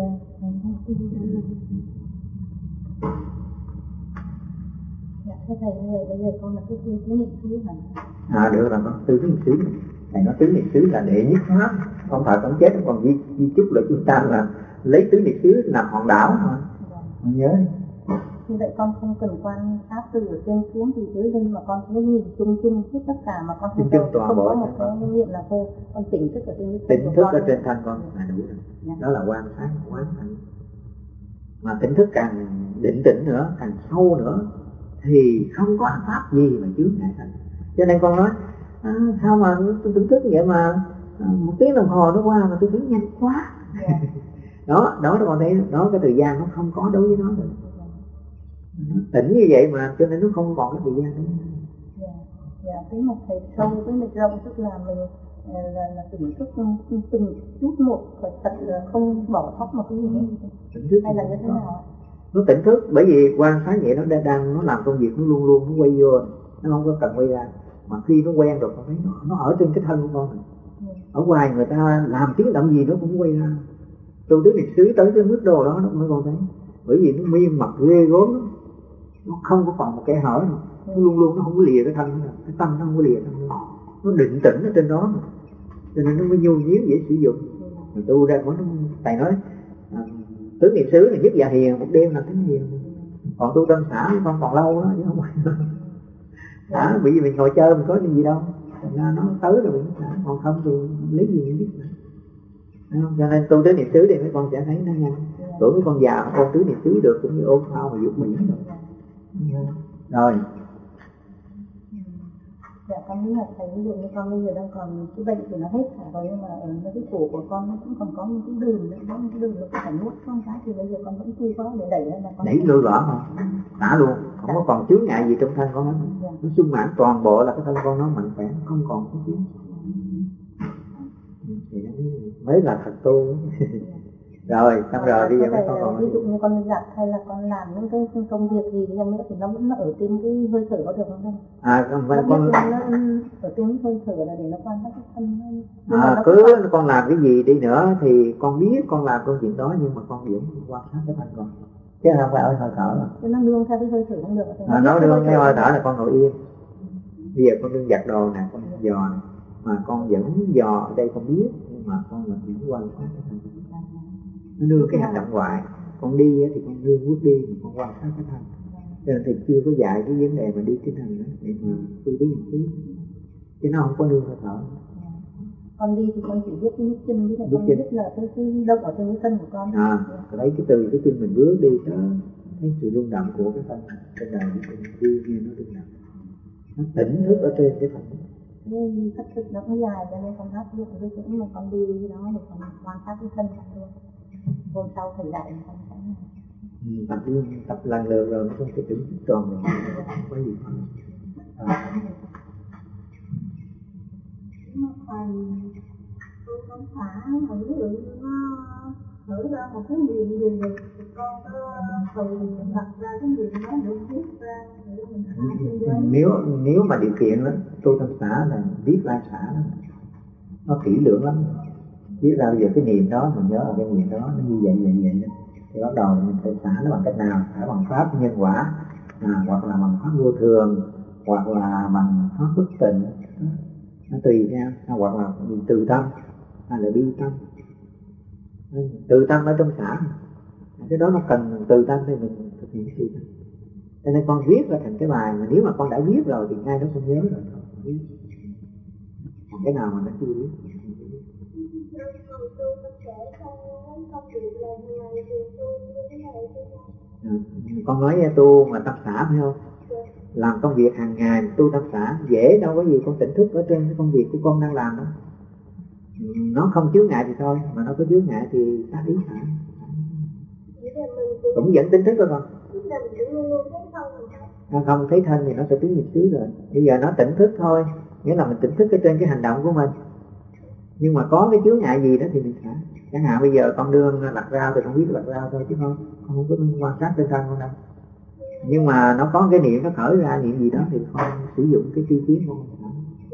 Dạ, thưa thầy, bây giờ con là cái tứ niệm xứ hả? Được rồi con, tứ niệm xứ. Thầy nói tứ niệm xứ là đệ nhất pháp, không phải con chết còn di chúc là chúng ta là lấy tứ niệm xứ làm hòn đảo thôi. Con nhớ đi. Như vậy con không cần quan sát từ ở trên xuống từ dưới lên mà con cứ nhìn chung tất cả mà con không có một cái niệm là thôi, con tỉnh thức ở trên tỉnh thức ở trên thân con là đủ rồi. Đó là quan sát quán thân. Mà tỉnh thức càng định tĩnh nữa, càng sâu nữa thì không có pháp gì mà chướng ngại thành. Cho nên con nói sao mà tôi tỉnh thức vậy mà 1 tiếng đồng hồ nó qua mà tôi thấy nhanh quá. Đó con thấy đó, cái thời gian nó không có đối với nó rồi. Tỉnh như vậy mà cho nên nó không còn cái thời gian nữa. Dạ, cái một thầy sâu với mạch rộng tức là mình là tỉnh thức từng chút một và thật là không bỏ sót một cái gì hết. Hay là như thế nào? Nó tỉnh thức bởi vì quan sát vậy nó làm công việc nó luôn nó quay vô, nó không có cần quay ra. Mà khi nó quen rồi con thấy nó ở trên cái thân của con này. Ở ngoài người ta làm tiếng động gì nó cũng quay ra. Tu tứ niệm xứ tới cái mức độ đó nó mới con thấy. Bởi vì nó miên mật ghê gớm lắm. Nó không có còn một kẽ hở nào. Nó luôn nó không có lìa cái thân nữa. Cái tâm nó không có lìa thân nữa. nó định tĩnh ở trên đó mà. Cho nên nó mới nhu nhuyễn dễ sử dụng. Mà tu ra nó thầy nói tứ niệm xứ là nhất dạ hiền, một đêm là thánh hiền. Còn tu tâm xã con còn lâu đó chứ không phải. Bởi vì mình ngồi chơi mình có gì đâu, thành ra nó tới rồi mình xả, còn không thì lấy gì mình biết. Cho nên tu tứ niệm xứ thì mấy con sẽ thấy nó nhanh. Tuổi mấy con già con tứ niệm xứ được cũng như ôn phao mà dục biển rồi. Dạ con nghĩ là thầy ví dụ như con bây giờ đang còn cái bệnh thì nó hết cả rồi, nhưng mà ở cái cổ của con nó cũng còn có những cái đường nữa, có những cái đường nó phải nuốt không cái thì bây giờ con vẫn chưa có để đẩy ra con đẩy lôi rõ không? Xả luôn, không có còn chướng ngại gì trong thân con hết. Nó sung mãn toàn bộ là cái thân con nó mạnh khỏe, không còn cái chướng. Thì mới là thật tu. Rồi xong rồi bây giờ mấy con còn ví dụ như con giặt hay là con làm những cái công việc gì đi nữa thì nó vẫn ở trên cái hơi thở có được không? Con ở trên hơi thở là để nó quan sát cái thân. Cứ con làm cái gì đi nữa thì con biết con làm công chuyện đó, nhưng mà con vẫn quan sát cái thân con, chứ không phải ở hơi thở. Chứ nó nương theo cái hơi thở không được. Nó nương theo hơi thở là con ngồi yên. Bây giờ con đương giặt đồ nè, con dò nè, mà con vẫn dò ở đây con biết, nhưng mà con vẫn quan sát cái thân. Nó nương cái hành động ngoại. Con đi thì con nương bước đi, mà con quan sát cái thân. Cho nên thì chưa có dạy cái vấn đề mà đi cái thân nữa để mà tu tứ niệm xứ, chứ nó không có nương hơi thở. Con đi thì con chỉ biết cái bước chân, với con biết là cái động ở trên cái thân của con. Lấy cái từ cái chân mình bước đi đó, thấy sự rung động của cái thân trên đời mình đi nghe nó rung động, nó tỉnh thức ở trên cái thân. Nhưng đi thất thực nó cũng dài, cho nên con hát được cái chỗ mà con đi cái đó để con quan sát cái thân luôn. Hôm sau thầy dạy con sẽ tập lần lượt rồi nó không thể tưởng thức tròn rồi, không có gì hơn. Nhưng mà thầy tôi không phải mà ví dụ như nó thử ra một cái miệng gì rồi con có thử đặt ra cái miệng đó để viết ra để mình thả trên giấy. Nếu mà điều kiện đó, tu tâm xã là viết ra xã đó, nó kỹ lưỡng lắm. Viết ra bây giờ cái niệm đó mình nhớ ở cái niệm đó nó như vậy thì bắt đầu mình phải xả nó bằng cách nào? Xả bằng pháp nhân quả, hoặc là bằng pháp vô thường, hoặc là bằng pháp bất tịnh, nó tùy theo, hoặc là từ tâm hay là bi tâm. Từ tâm ở trong xả, cái đó nó cần từ tâm thì mình thực hiện từ tâm. Cho nên con viết ra thành cái bài, mà nếu mà con đã viết rồi thì ngay đó con nhớ rồi. Còn cái nào mà nó chưa viết. Con nói tu mà tâm xã phải không? Làm công việc hàng ngày tu tâm xã dễ đâu có gì, con tỉnh thức ở trên cái công việc của con đang làm đó. Nó không chướng ngại thì thôi, mà nó có chướng ngại thì ta ý xả. Cũng vẫn tỉnh thức đó con. Không thấy thân thì nó sẽ tứ niệm xứ rồi. Bây giờ nó tỉnh thức thôi, nghĩa là mình tỉnh thức ở trên cái hành động của mình. Nhưng mà có cái chướng ngại gì đó thì mình xả. Chẳng hạn bây giờ con đương lặt rau thì không biết lặt rau thôi, chứ con không có quan sát trên thân con đâu. Nhưng mà nó có cái niệm nó khởi ra niệm gì đó thì con sử dụng cái tri kiến của con.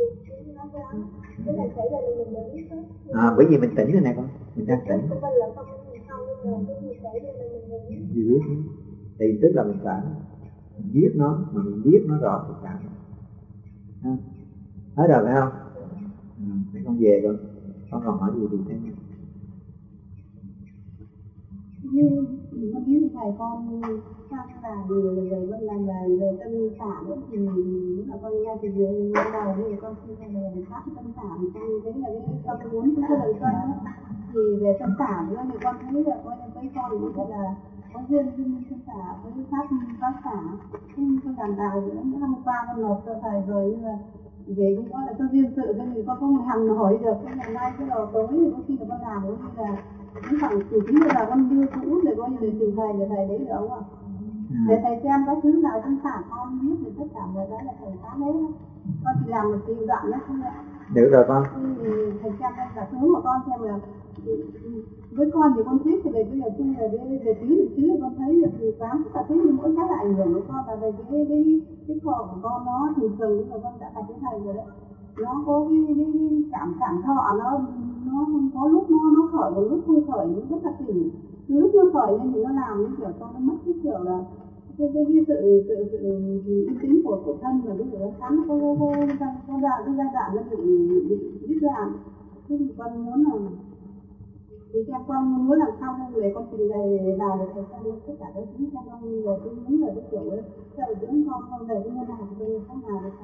Bởi vì mình tỉnh rồi này con, mình đang tỉnh. Vì biết thì tức là mình xả, mình biết nó mà mình biết nó rõ thì xả. Hết rồi phải không? Con về rồi, con còn hỏi gì thì thế này. Như con biết thầy con sao là về con làm về tâm xả nữa thì là con nghe từ dưới đầu thì con xin thầy là pháp tâm xả thì con thấy là cái con muốn cái lời con thì về tâm xả nữa thì con thấy là con với con thì gọi là có duyên tâm xả với pháp xả không làm nào nữa. Hôm qua con nộp cho thầy rồi nhưng mà về cũng có là có duyên sự cho nên con không hằng hỏi được. Cái ngày nay cái đầu tối thì có khi là con làm cũng như là những khoảng từ chính là con đưa cũ để coi như là từ thầy để thầy đấy được không ạ? Để thầy xem có thứ nào trong sản con biết thì tất cả mọi cái là thầy phá hết. Con chỉ làm một tí đoạn nữa không ạ? Được rồi con. Thầy xem cả thứ của con xem là với con thì con thích thì bây giờ tôi là về tí được chứ con thấy được thì tám tất cả thứ mỗi cái là ảnh hưởng của con là về cái khổ của con nó thường thường là con đã đặt với thầy rồi đấy. Nó có cái cảm thọ nó có lúc nó khởi và lúc không khởi, nó rất là tỉnh. Lúc nó khởi lên thì nó làm như kiểu con nó mất cái kiểu là cái uy tín của thân mà bây giờ nó sẵn có giai đoạn nó bị đứt đoạn. Thế thì con muốn là thì xem con muốn làm sao để con trình bày vào được thầy xem tất cả các thứ xem con về cái muốn về cái kiểu ấy theo dưỡng con về cái môn nào thì không nào được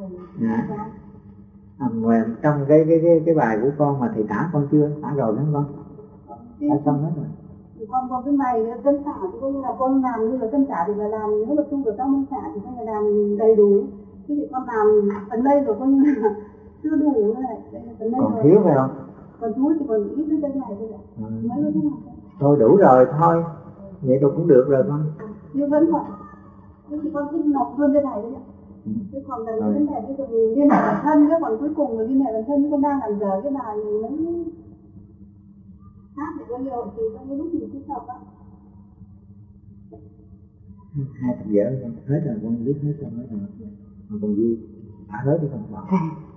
thầy. Trong cái bài của con mà thầy tả con chưa? Tả rồi đúng không con? Đã xong hết rồi. Con có cái bài cân xả thì coi như là con làm như là cân xả thì là làm, nếu mà tu được các môn xả thì coi là làm đầy đủ. Chứ thì con làm phần đây rồi coi như là chưa đủ này. Phần đây còn rồi. thiếu phải không? Còn thiếu thì còn ít cái này thôi ạ. Mấy cái này. Thôi đủ rồi thôi. Vậy tôi cũng được rồi con. Nhưng vẫn còn. Thế thì con cứ nộp luôn cái này thôi ạ. Chứ còn là cái vấn đề bây giờ liên hệ bản thân, chứ còn cuối cùng là liên hệ bản thân con đang làm giờ cái bài này mới hát để có nhiều thì có những lúc mình thích hợp á. 2 tập vở hết rồi, con viết hết rồi, mà còn vui đã hết thì không bỏ.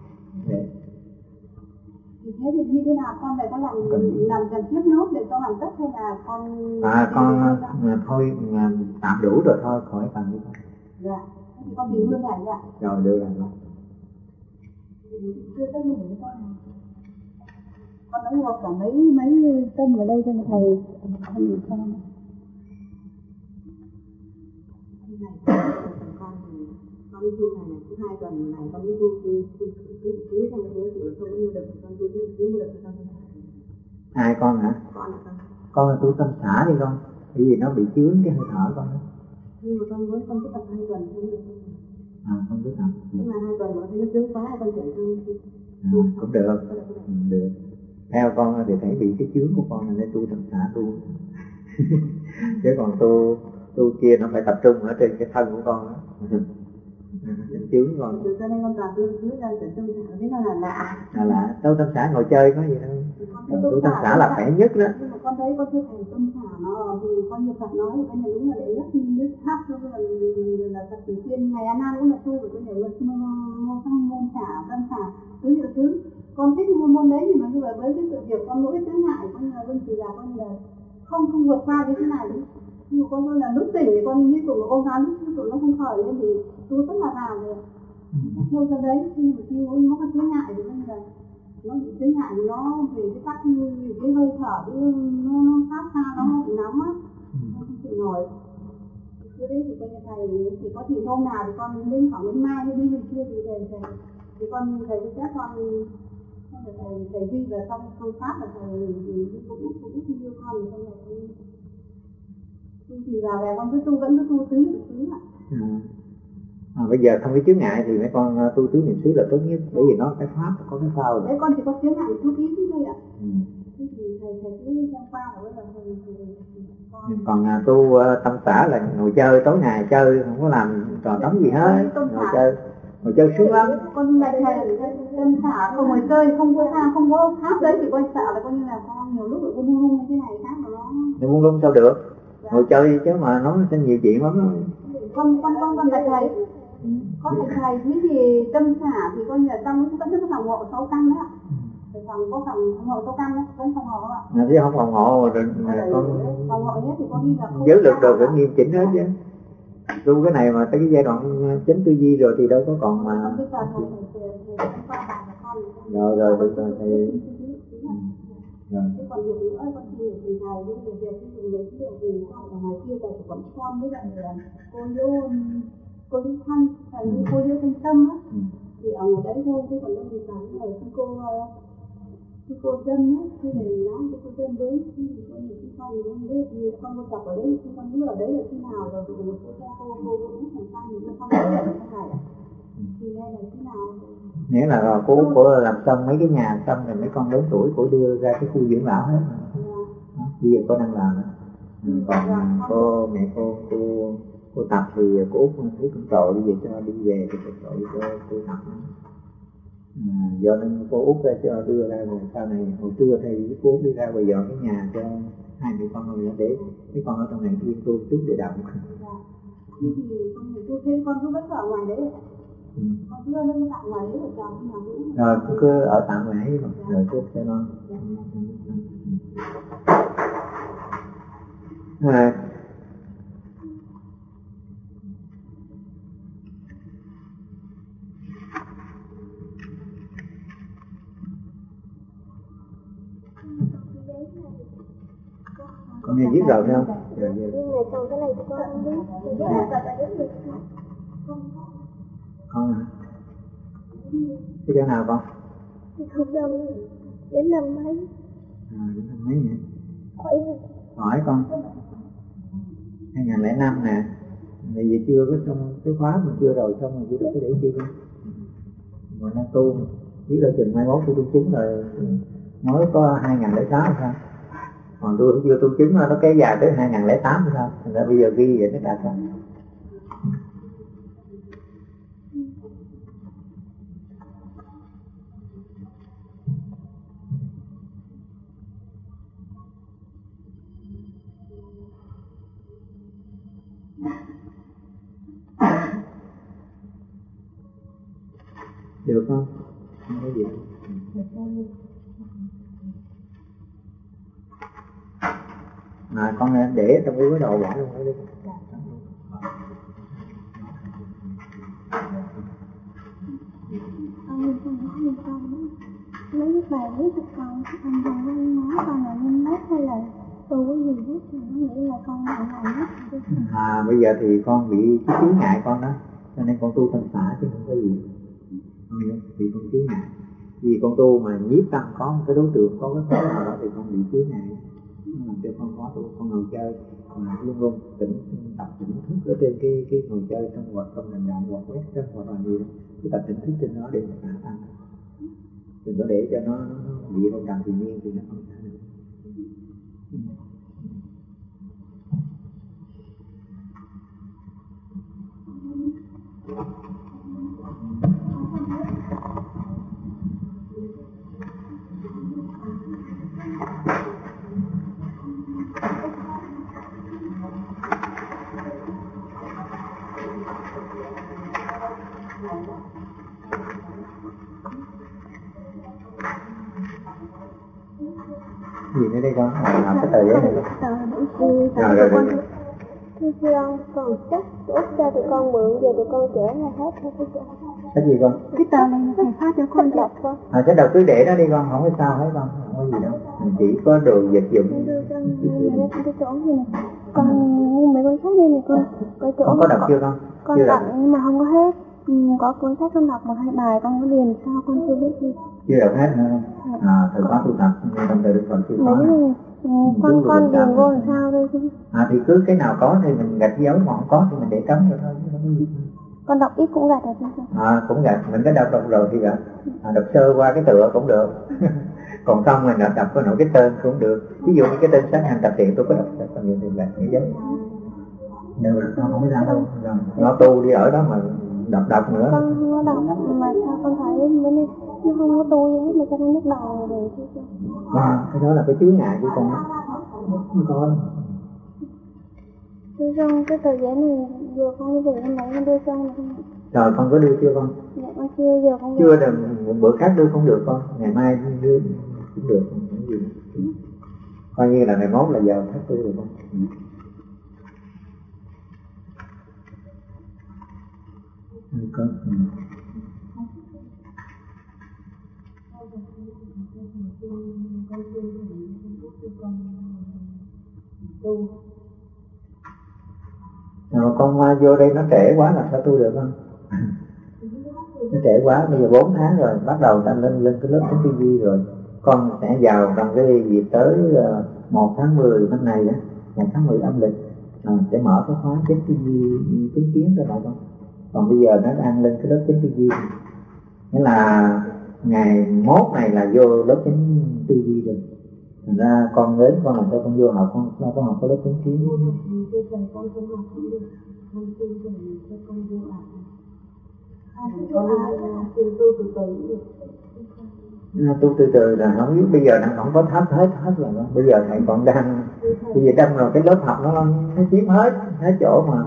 Thì thế thì như thế nào con này có làm cần tiếp nốt để con làm tất hay là con con thôi tạm đủ rồi thôi, khỏi cần nữa. Dạ, thì con tìm luôn này ạ. Rồi được rồi. Chưa tới đủ với con này. Con đã ngược cả mấy tâm ở đây cho thầy không nhìn con. Con đi tu này cứ 2 tuần này con đi tu cứ trong cái bố chịu không có được con tu cứ được con. Ai con hả? Con là con. Con là tu tâm xã đi con. Bởi vì nó bị chướng cái hơi thở con đó. Nhưng mà con cứ tập 2 tuần không được. Con cứ tập. Nhưng mà 2 tuần mà thấy nó chướng quá con chuyển sang cũng được. Được. Theo con thì thấy bị cái chướng của con là nên tu tâm xã tu. Chứ còn tu kia nó phải tập trung ở trên cái thân của con đó. Chướng con. Từ cho nên con toàn tu ra từ tâm xã thế là lạ. Tu tâm xã ngồi chơi có gì đâu. Tu tâm xã là khỏe nhất đó. Nhưng mà con thấy có thực hành tâm xã nó thì con như Phật nói thì con nhận đúng là đệ nhất nhất pháp thôi là Phật tử tiên ngày ăn cũng là tu của con hiểu là môn xã tâm xã cứ nhiều thứ. Con thích môn đấy nhưng mà như vậy với cái sự việc con mỗi chướng ngại con là con chỉ là con là không vượt qua cái này. Nhưng mà con là lúc tỉnh thì con như tụi con gắn lúc tụi nó không khởi lên thì tôi rất là làm rồi theo ra đấy. Nhưng mà khi nó có chướng ngại thì nên là nó bị chướng ngại nó về cái tác cái hơi thở nó phát ra nó bị nóng á, nó không chịu nổi. Cái đấy thì coi như thầy chỉ có thì hôm nào thì con đến khoảng đến mai đi bên kia thì về thì con thầy sẽ con thầy ghi về trong phương pháp là thầy cũng như con thì con này thì là về con vẫn cứ tu tứ ạ. Bây giờ không có chướng ngại thì mấy con tu tứ niệm xứ là tốt nhất, bởi vì nó cái pháp có cái phao rồi. Đấy con chỉ có chướng ngại một chút ít thôi ạ. Thì thầy cứ xem qua rồi là thầy còn tu tâm xã là ngồi chơi, tối ngày chơi không có làm trò trống gì hết, ngồi chơi sướng lắm. Con này thầy tâm xã không ngồi chơi không có pháp đấy thì con sợ là coi như là con nhiều lúc là con buông như thế này khác mà nó buông lung sao được. Ngồi chơi chứ mà nó sẽ nhiều chuyện lắm. Con thầy con thầy cái gì tâm xả thì coi như là trong vẫn có phòng hộ 6 căn đó. Có phòng hộ 6 căn đó, vẫn phòng hộ ạ. Chứ không phòng hộ rồi con phòng hộ nhất thì con đi là giới luật đồ cũng nghiêm chỉnh hết chứ. Tu cái này mà tới cái giai đoạn chánh tư duy rồi thì đâu có còn mà. Rồi thầy. Rồi. Thế còn việc nữa con thì thầy với việc ví dụ như gì không ở ngoài kia là còn con với lại là cô Liễu Thanh và cô Liễu Thanh Tâm á thì ở ngoài đấy thôi. Thế còn đâu thì cả nhờ cô dân ấy khi để nói cho cô dân đến thì con thì con có tập ở đấy thì con biết ở đấy là khi nào rồi cô cũng chẳng sai mình không biết là không phải ạ. Thì đây là thế nào? Nghĩa là cô làm xong mấy cái nhà xong rồi mấy con lớn tuổi cô đưa ra cái khu dưỡng lão hết. Bây giờ cô đang làm đó. Còn mẹ cô tập thì cô Út thấy cũng tội, bây giờ cho đi về thì tội cô tập. Do nên cô Út cho đưa ra rồi sau này hồi trưa thầy với cô Út đi ra rồi dọn cái nhà cho 2 mẹ con ngồi để mấy con ở trong này yên tu chút để đọc. Thì con người tu thêm con cứ vẫn ở ngoài đấy. Con cứ lên tạm ngoài đấy ở trong nhà cũng. Rồi cứ ở tạm ngoài ấy rồi chút cho nó. nghe viết rồi phải không? Nhưng mà còn cái này thì con không biết. Con hả? Cái chỗ nào con? Không đâu, đến năm mấy. Đến năm mấy nhỉ? Hỏi con 2005 nè, vì vậy chưa có xong cái khóa mình chưa rồi xong rồi chưa có để chi đâu. Mà nó tu biết đâu chừng mai mốt tôi tu chứng rồi mới có 2006 hay sao? Còn tôi chưa tu chứng nó kéo dài tới 2008 hay sao? Thành ra bây giờ ghi vậy nó đạt rồi. Được không? Không có gì. Con nên để trong cái đồ bỏ luôn đi. Mấy cái bài viết của con dùng con nói con là nên nét hay là tu cái gì hết thì nó nghĩ là con làm nét. Bây giờ thì con bị cái chướng ngại con đó, cho nên con tu thanh xả chứ không có gì. Vì con chướng ngại. Vì con tu mà nhiếp tâm có một cái đối tượng, có cái khó nào đó thì con bị chướng ngại. Nó làm cho con khó tu, con ngồi chơi mà luôn luôn tập tỉnh thức ở trên cái ngồi chơi trong hành động hoặc quét chân hoặc là gì đó, cứ tập tỉnh thức trên nó để xả tâm. Đừng có để cho nó bị hôn trầm tự nhiên thì nó không xả được. Gì nữa đây con? Làm cái tờ giấy này con. Thưa ông, còn sách út cho tụi con mượn, giờ tụi con trẻ là hết thôi. Sách gì con? Cái tờ này thầy phát cho con đọc con. Sách đọc cứ để nó đi con, không có sao hết con, không có gì đâu. Mình chỉ có đồ vật dụng. Đưa con cái chỗ gì nè. Con mấy con sách đây này con. Con có đọc chưa con? Con đọc nhưng mà không có hết. Có cuốn sách con đọc 1-2 bài con có điền sao con chưa biết gì. Chưa đọc hết nữa không? Thời khóa tu tập nhưng trong thời đức còn chưa có. Con điền vô làm sao đây chứ? Thì cứ cái nào có thì mình gạch dấu, mà không có thì mình để trống cho thôi. Con đọc ít cũng gạch rồi chứ? Cũng gạch, mình có đọc rồi thì gạch. Đọc sơ qua cái tựa cũng được. Còn không mình đọc có nổi cái tên cũng được. Ví dụ như cái tên sách hành tập thiện tôi có đọc, còn nhiều thì gạch cái dấu. Nếu con không biết sao đâu, nó tu đi ở đó mà đọc nữa. Con không có đọc mà sao con thấy bữa nay nó không có tu gì hết mà cho nó nhức đầu rồi chứ. Cái đó là cái chướng ngại của con đó. Không có. Đưa xong cái tờ giấy này vừa con về hôm nay con đưa xong rồi không? Rồi con có đưa chưa con? Dạ con chưa, giờ con chưa được, bữa khác đưa không được con, ngày mai đưa cũng được, không có gì. Coi như là ngày mốt là giờ khác đưa được con. Có. Con vô đây nó trễ quá là sao tu được không? Nó trễ quá, bây giờ 4 tháng rồi, bắt đầu ta lên cái lớp TV rồi. Con sẽ vào trong cái dịp tới 1 tháng 10 năm này đó, 1 tháng 10 âm lịch, sẽ mở cái khóa chánh TV chứng kiến cho lại con. Còn bây giờ nó đang lên cái lớp chánh TV, nghĩa là ngày mốt này là vô lớp chánh TV rồi. Thành ra con đến con làm sao con vô học, con sao con học cái lớp chánh kiến. Tu từ từ là không biết, bây giờ nó không có thấp hết rồi đó. Bây giờ thầy còn đang bây giờ đâm rồi cái lớp học nó chiếm hết chỗ mà.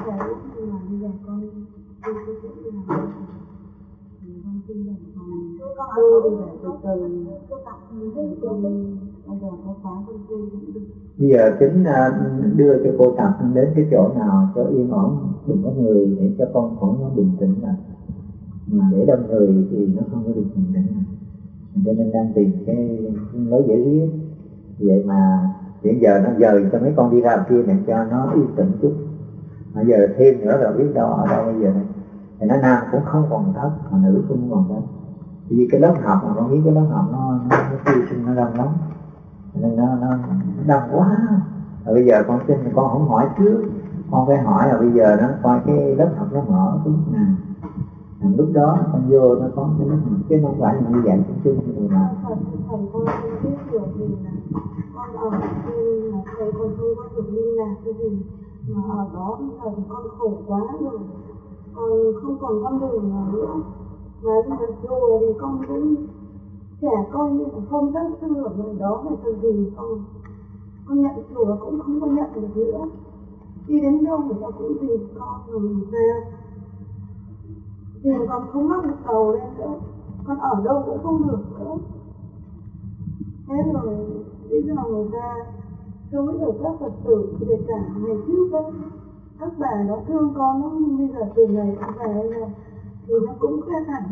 Bây giờ chính đưa cho cô tập đến cái chỗ nào cho yên ổn, đừng có người để cho con khỏi nó bình tĩnh lại. Mà để đông người thì nó không có được bình tĩnh. Cho nên đang tìm cái lối giải quyết. Vậy mà Hiện giờ nó dời cho mấy con đi ra kia này cho nó yên tĩnh chút. Mà giờ thêm nữa rồi biết đâu ở đâu bây giờ này. Thì nó nam cũng không còn thấp, mà nữ cũng không còn thấp. Vì cái lớp học mà con biết cái lớp học nó tiêu sinh nó đông lắm, nên nó đông quá. Rồi bây giờ con xin con không hỏi trước, con phải hỏi là bây giờ nó coi cái lớp học nó mở cái lúc nào. Lúc đó con vô nó có cái lớp học, chứ không phải là như vậy chung chung mà. Thầy con không biết được vì là con ở trên mà thầy con không có được liên lạc cái gì, mà ở đó bây giờ thì con khổ quá rồi, con không còn con đường nào nữa. Mà dù thì con cũng trẻ con nhưng cũng không rất thương ở người đó, mà từ vì con nhận chùa cũng không có nhận được nữa. Đi đến đâu người ta cũng tìm con rồi mình về, thì con không mắc một cầu lên nữa, con ở đâu cũng không được nữa. Thế rồi bây giờ người ta chối được các Phật tử để cả ngày trước các bà nó thương con nó, bây giờ từ ngày con về đây là thì nó cũng khác hẳn.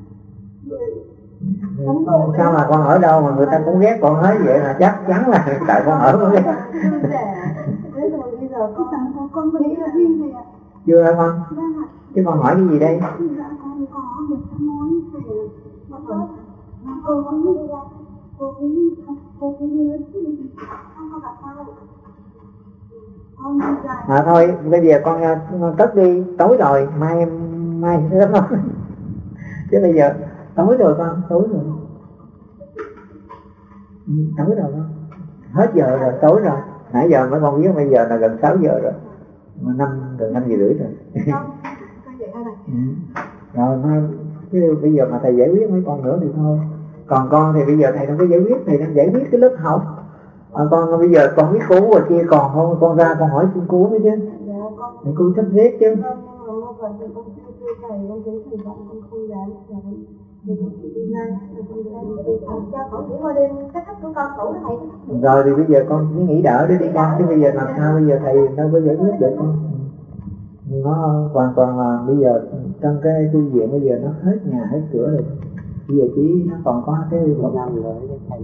Sao mà con ở đâu mà người ta cũng ghét con hết vậy, là chắc chắn là tại con ở đó. Thế rồi bây giờ con nghĩ là gì vậy ạ? Chưa hả con? Chứ con hỏi cái gì đây? Dạ con có việc con nói về cô cũng đi ra, cô cũng đi lên con gặp sao? Con đi ra. Thôi bây giờ con cất đi, tối rồi, mai lắm không? Chứ bây giờ tối rồi con, tối rồi. Tối rồi con. Hết giờ rồi, tối rồi. Nãy giờ mấy con biết bây giờ là gần 6 giờ rồi. Gần 5 giờ rưỡi rồi. Rồi chứ bây giờ mà thầy giải quyết mấy con nữa thì thôi. Còn con thì bây giờ thầy không có giải quyết, thầy đang giải quyết cái lớp học. Con bây giờ con biết cô ngoài kia còn không, con ra con hỏi cô mới chứ. Thì cô sắp xếp chứ. Rồi thì bây giờ con cứ nghĩ đỡ đi con, chứ bây giờ làm sao bây giờ thầy đâu có giải quyết được con. Nó hoàn toàn là bây giờ trong cái thư viện bây giờ nó hết nhà hết cửa rồi. Bây giờ chỉ nó còn có cái một năm rồi thầy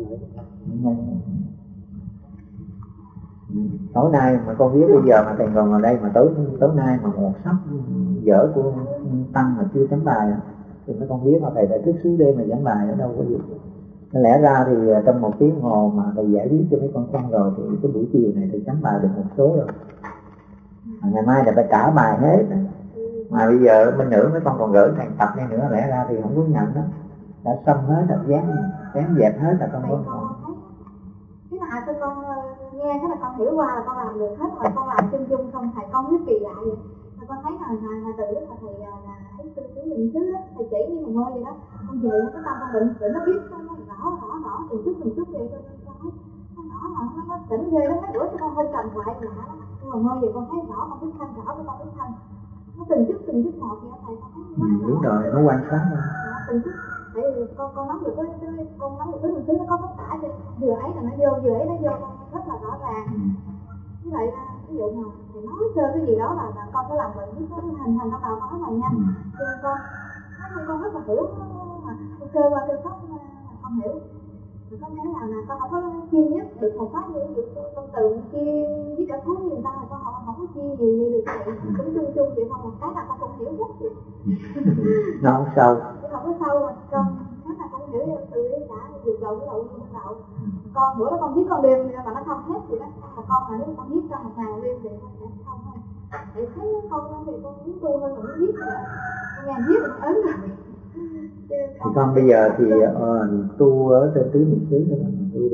tối nay mà con biết bây giờ mà thầy còn ở đây mà tối nay mà một sắp dở của tăng mà chưa chấm bài thì mấy con biết mà thầy phải thức suốt đêm mà giảng bài ở đâu có được. Lẽ ra thì trong 1 tiếng hồ mà thầy giải quyết cho mấy con xong rồi thì cái buổi chiều này thầy chấm bài được một số rồi. Ngày mai là phải trả bài hết. Mà bây giờ bên nữa mấy con còn gửi thằng tập này nữa, lẽ ra thì không có nhận đó. Đã xong hết, đã dán dẹp hết là con không còn. Thế là cho con nghe thế là con hiểu qua là con làm được hết rồi, con làm chung chung xong thầy con biết kỳ lạ vậy. Rồi con thấy là từ lúc mà thầy là ấy tư định thứ đó, thầy chỉ như mà ngôi vậy đó, con về nó cái tâm con định nó biết nó rõ từng chút vậy cho con thấy nó tỉnh ghê lắm. Mấy bữa cho con hơi cầm lại lạ lắm, nhưng mà ngôi vậy con thấy rõ, con biết thanh rõ, con biết thanh nó từng chút một vậy thầy con thấy quá rõ. Đúng rồi, nó quan sát rồi. Từng chút. Tại vì con nắm được con nắm được cái thứ nó có tất cả chứ, vừa ấy là nó vô, vừa ấy nó vô, con rất là rõ ràng. Như vậy ví dụ mà thầy nói sơ cái gì đó là con phải làm mình với cái hình trong đầu con rất là nhanh, cho nên con rất là hiểu mà con kêu qua kêu khóc mà con hiểu. Rồi con thấy là con không có chuyên nhất được một phát như con từ chuyên với cả cuốn người ta là con không có chuyên nhiều như được vậy, cũng chung vậy không, một cái là con không hiểu hết vậy. Nó không sâu. Không có sâu mà con chắc là con hiểu từ cả từ đầu cái đầu đến đầu. Con bữa đó con viết con đêm mà nó không hết gì đó, mà con mà nếu con viết cho 1.000 đêm thì con sẽ không thôi. Để thấy không thì con muốn tu hơn, con muốn viết rồi, con nghe viết rồi ấn rồi. Thì con bây giờ thì tu ở trên tứ niệm xứ đó, tu đi.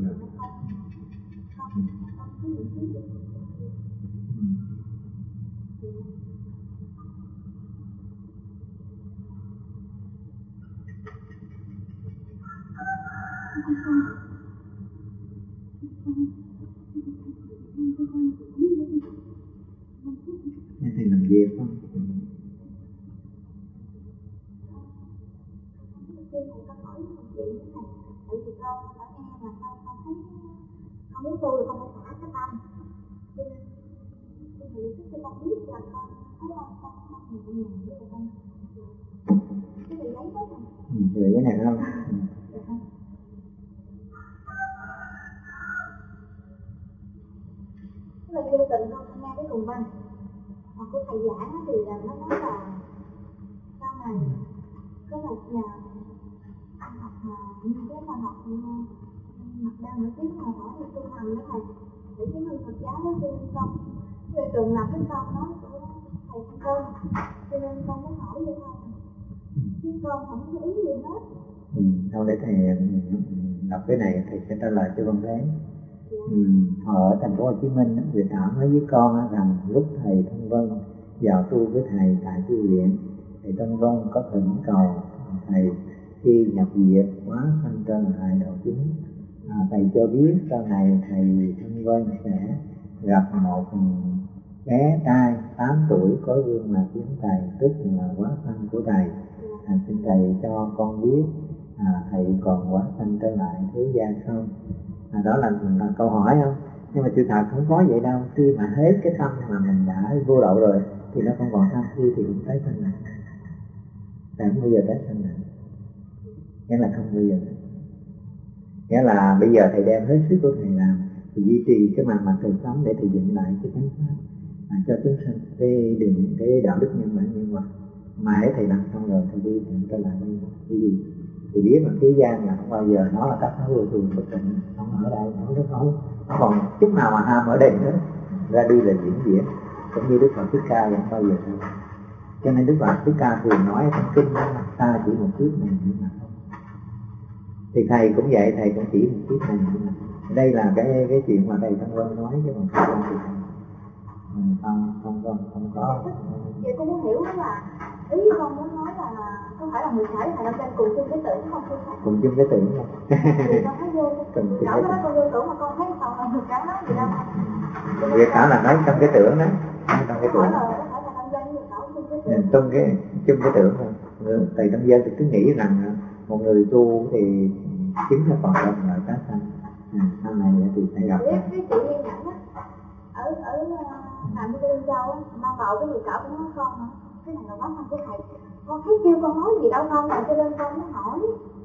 Thì làm việc không? Tại vì con đã nghe mà con thấy con muốn tu thì con phải xả cái tâm, cho nên thì cho con biết là con thấy con nhẹ nhàng với là con cái này lấy hết rồi. Vậy cái này không? giảng thì là nó nói là sau này có một nhà anh học những cái mà học mặt đang nổi tiếng mà hỏi thì tu hành đó thầy để chứng minh Phật giáo đó, cho nên con về trường làm cái con nói của thầy con cho nên con mới hỏi vậy thôi chứ con không có ý gì hết. Thôi để thầy đọc cái này thầy sẽ trả lời cho con thấy. Ở thành phố Hồ Chí Minh Việt Thảo nói với con rằng lúc thầy Thông Vân vào tu với thầy tại thư viện, thầy Thông Vân có thỉnh cầu thầy khi nhập viện quá sanh trở lại đạo chúng. Thầy cho biết sau này thầy Thông Vân sẽ gặp một bé trai 8 tuổi có gương mặt giống thầy, tức là quá sanh của thầy. Xin thầy cho con biết thầy còn quá sanh trở lại thế gian không? Đó là câu hỏi không? Nhưng mà sự thật không có vậy đâu. Khi mà hết cái tâm mà mình đã vô lậu rồi thì nó không còn tham si thì cũng tái sanh lại. Tại không bao giờ tái sanh lại. Nghĩa là không bao giờ. Nghĩa là bây giờ thầy đem hết sức của thầy làm thì duy trì cái mặt thầy sống để thầy dựng lại cái chánh pháp cho chúng sinh cái đường cái đạo đức nhân bản nhân quả. Mà hãy thầy làm xong rồi thầy đi thầy trở lại đây cái gì thì biết là thế gian là không bao giờ nó là các nó vô thường bất định, không ở đây nó còn chút nào mà ham ở đây nữa, ra đi là diễn cũng như Đức Phật Thích Ca không bao giờ đâu. Cho nên Đức Phật Thích Ca thường nói trong kinh đó là ta chỉ một kiếp này nhưng mà không. Thì thầy cũng vậy, thầy cũng chỉ một kiếp này nhưng mà đây là cái chuyện mà thầy Thông Vân nói chứ còn không thì không có. Vậy con muốn hiểu đó là ý con muốn nói là không phải là người thải thầy Lâm Danh cùng chung cái tưởng không thưa thầy? Cùng chung cái tưởng không? Thì con thấy vô cảo đó con vô tưởng mà con thấy sao là người cảo nói gì đâu. Việc cảo là nói trong cái tưởng đó, trong cái tưởng. Trong cái chung cái tưởng thôi. Thầy Tâm Dân thì cứ nghĩ rằng một người tu thì chính là còn đông là cá sanh. Sau này thì phải gặp. Cái chị Liên Nhẫn á, ở Nam Liên Châu á, mang vào cái người cảo của nó con hả? Cái này là quá thân của thầy. Con thấy kêu con nói gì đâu con, làm cho nên con mới hỏi.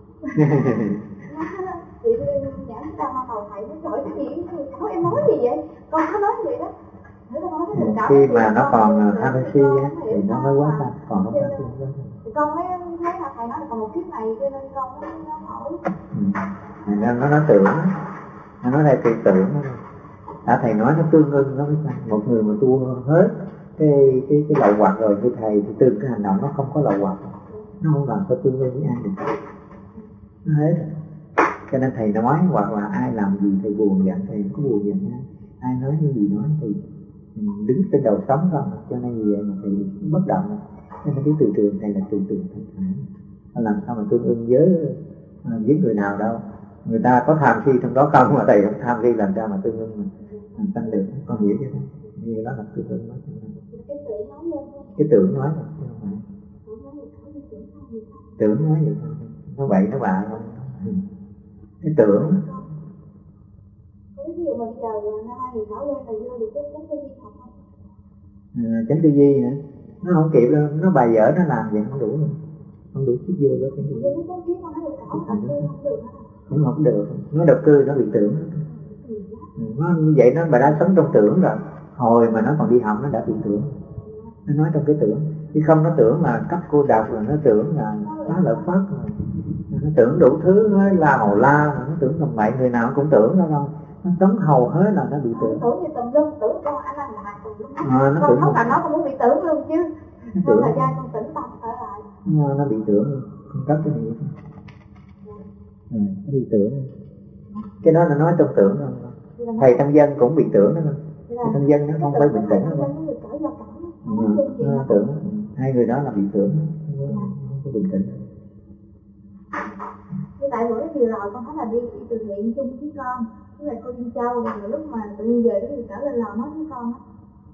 Chị Liên Nhẫn đang mang vào thầy mới hỏi cái gì? Nói em nói gì vậy? Con có nói gì đó. Khi mà nó còn tham si thì nó mới quá sanh, còn không tham si quá sanh. Thì con mới thấy là thầy nói là còn một kiếp này cho nên con mới hỏi. Nó nói tưởng, nó nói đây thì tưởng nó. Thầy nói nó tương ưng nó mới sanh. Một người mà tu hết cái lậu hoặc rồi như thầy thì từ cái hành động nó không có lậu hoặc, nó không làm sao tương ưng với ai được, nó hết rồi. Cho nên thầy nói hoặc là ai làm gì thầy buồn giận thầy không có buồn giận ai nói những gì nói thì đứng trên đầu sóng không, cho nên vì vậy mà thầy bất động. Cho nên cái từ trường này là từ trường thanh thản, nó làm sao mà tương ưng với người nào đâu. Người ta có tham si trong đó không mà thầy không tham si làm sao mà tương ưng mà tăng được. Con hiểu chứ đó, như đó là tương ưng nói. Cái tưởng nói là chứ không phải tưởng nói vậy thôi, nó bậy nó bạ không. Cái tưởng ví dụ mà bây giờ năm 2006 lên là vô được cái chánh tư duy thật không? Chánh tư duy hả? Nó không kịp đâu, nó bài vở nó làm vậy không đủ rồi, không đủ sức vô đó chánh tư duy. Cũng không được, nó độc cư nó bị tưởng. Nó như vậy nó bà đã sống trong tưởng rồi, hồi mà nó còn đi học nó đã bị tưởng. Nó nói trong cái tưởng, chứ không nó tưởng là cấp cô độc rồi nó tưởng là phá lợi pháp rồi. Nó tưởng đủ thứ, nó la màu la, nó tưởng tầm bậy, người nào cũng tưởng đó không. Nó sống hầu hết là nó bị tưởng. Tưởng như tùm lum, tưởng con anh là tùm lum. Nó tưởng không cần nó cũng muốn bị tưởng luôn chứ. Tưởng thời gian con tỉnh tâm trở lại. Nó bị tưởng luôn, không cấp cái gì. Nó bị tưởng. Cái đó là nói trong tưởng thôi. Thầy Tâm Dân cũng bị tưởng đó. Thầy Tâm Dân nó không phải bình tĩnh đâu. Nó tưởng, hai người đó là bị tưởng, không có bình tĩnh. Tại bữa chiều rồi con thấy là đi từ thiện chung với con với lại cô Liên Châu, rồi lúc mà tự nhiên về thì trở lên lò nói với con á,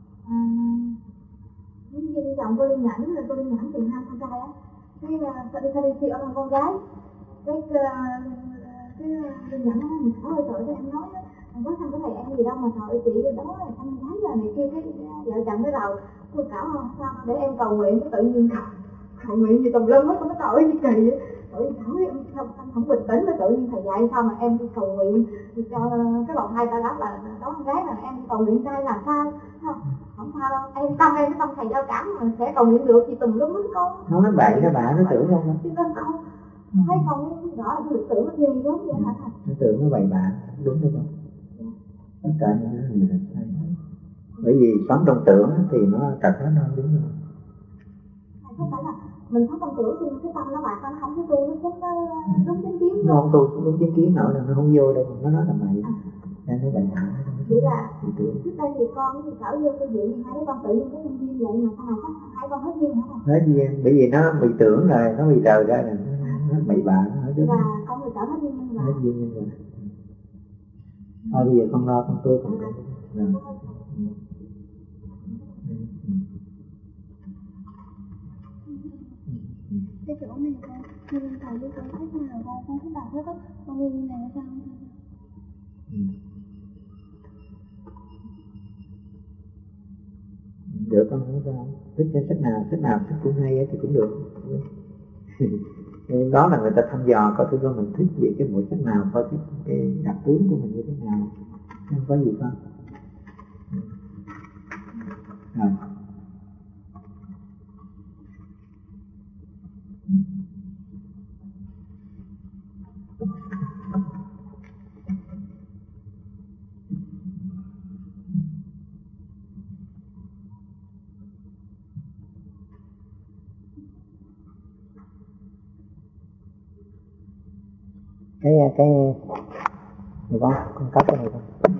với chồng cô Liên Nhẫn, rồi cô Liên Nhẫn tìm hai con trai á, cái đi ở con gái, cái Liên Nhẫn nói mình có hơi tội cho em nói á, có thằng có thầy em gì đâu mà tội chị đó là con gái là này kia, cái vợ chồng cái đầu cô cảo không sao để em cầu nguyện, cái tự nhiên cầu nguyện gì tùm lum hết, không có tội gì kỳ á. Tội thảo em không bình tĩnh, tự nhiên thầy dạy sao mà em đi cầu nguyện cho cái bọc hai ta đáp là đó con gái là em đi cầu nguyện trai làm sao, không? Không sao đâu, em tâm nó tâm thầy giao cảm mà sẽ cầu nguyện được thì tùm lum hết con. Nói bậy đó bà, nó tưởng không? Chứ nên không thấy không rõ là cái tưởng nó ghê gớm vậy hả thầy? Nó tưởng nó bậy bạ, đúng không? Tất cả những cái gì là sai. Bởi vì sống trong tưởng thì nó trật hết đâu, đúng rồi. Không phải là mình có tâm tưởng thì cái tâm nó bạc, nó không có tu, nó chết đúng chánh kiến. Nó không tu, đúng chánh kiến nổi là nó không vô đây, nó nói là bậy. Nên nó bậy bạ. Chỉ là trước đây thì con thì sở vô tu viện, hai đứa con tự nhiên có nhân duyên vậy mà sao mà chắc hai con hết duyên hả thầy? Hết duyên, bởi vì nó bị tưởng rồi, nó bị rời ra rồi, nó bậy bạ nó hết duyên. Và con người trở hết duyên nhân rồi. Hết duyên nhân rồi. Thôi bây giờ con lo con tu con rồi. Cái chỗ này con, khi lên thầy với con thấy nào con thích đọc hết á, con ghi như này là sao? Được con không sao, thích cái sách nào thích cũng hay thì cũng được. Đó là người ta thăm dò coi thử mình thích về cái bộ sách nào, coi cái đặc tướng của mình như thế nào, không có gì không. Rồi. Cái này con cắt cái này con.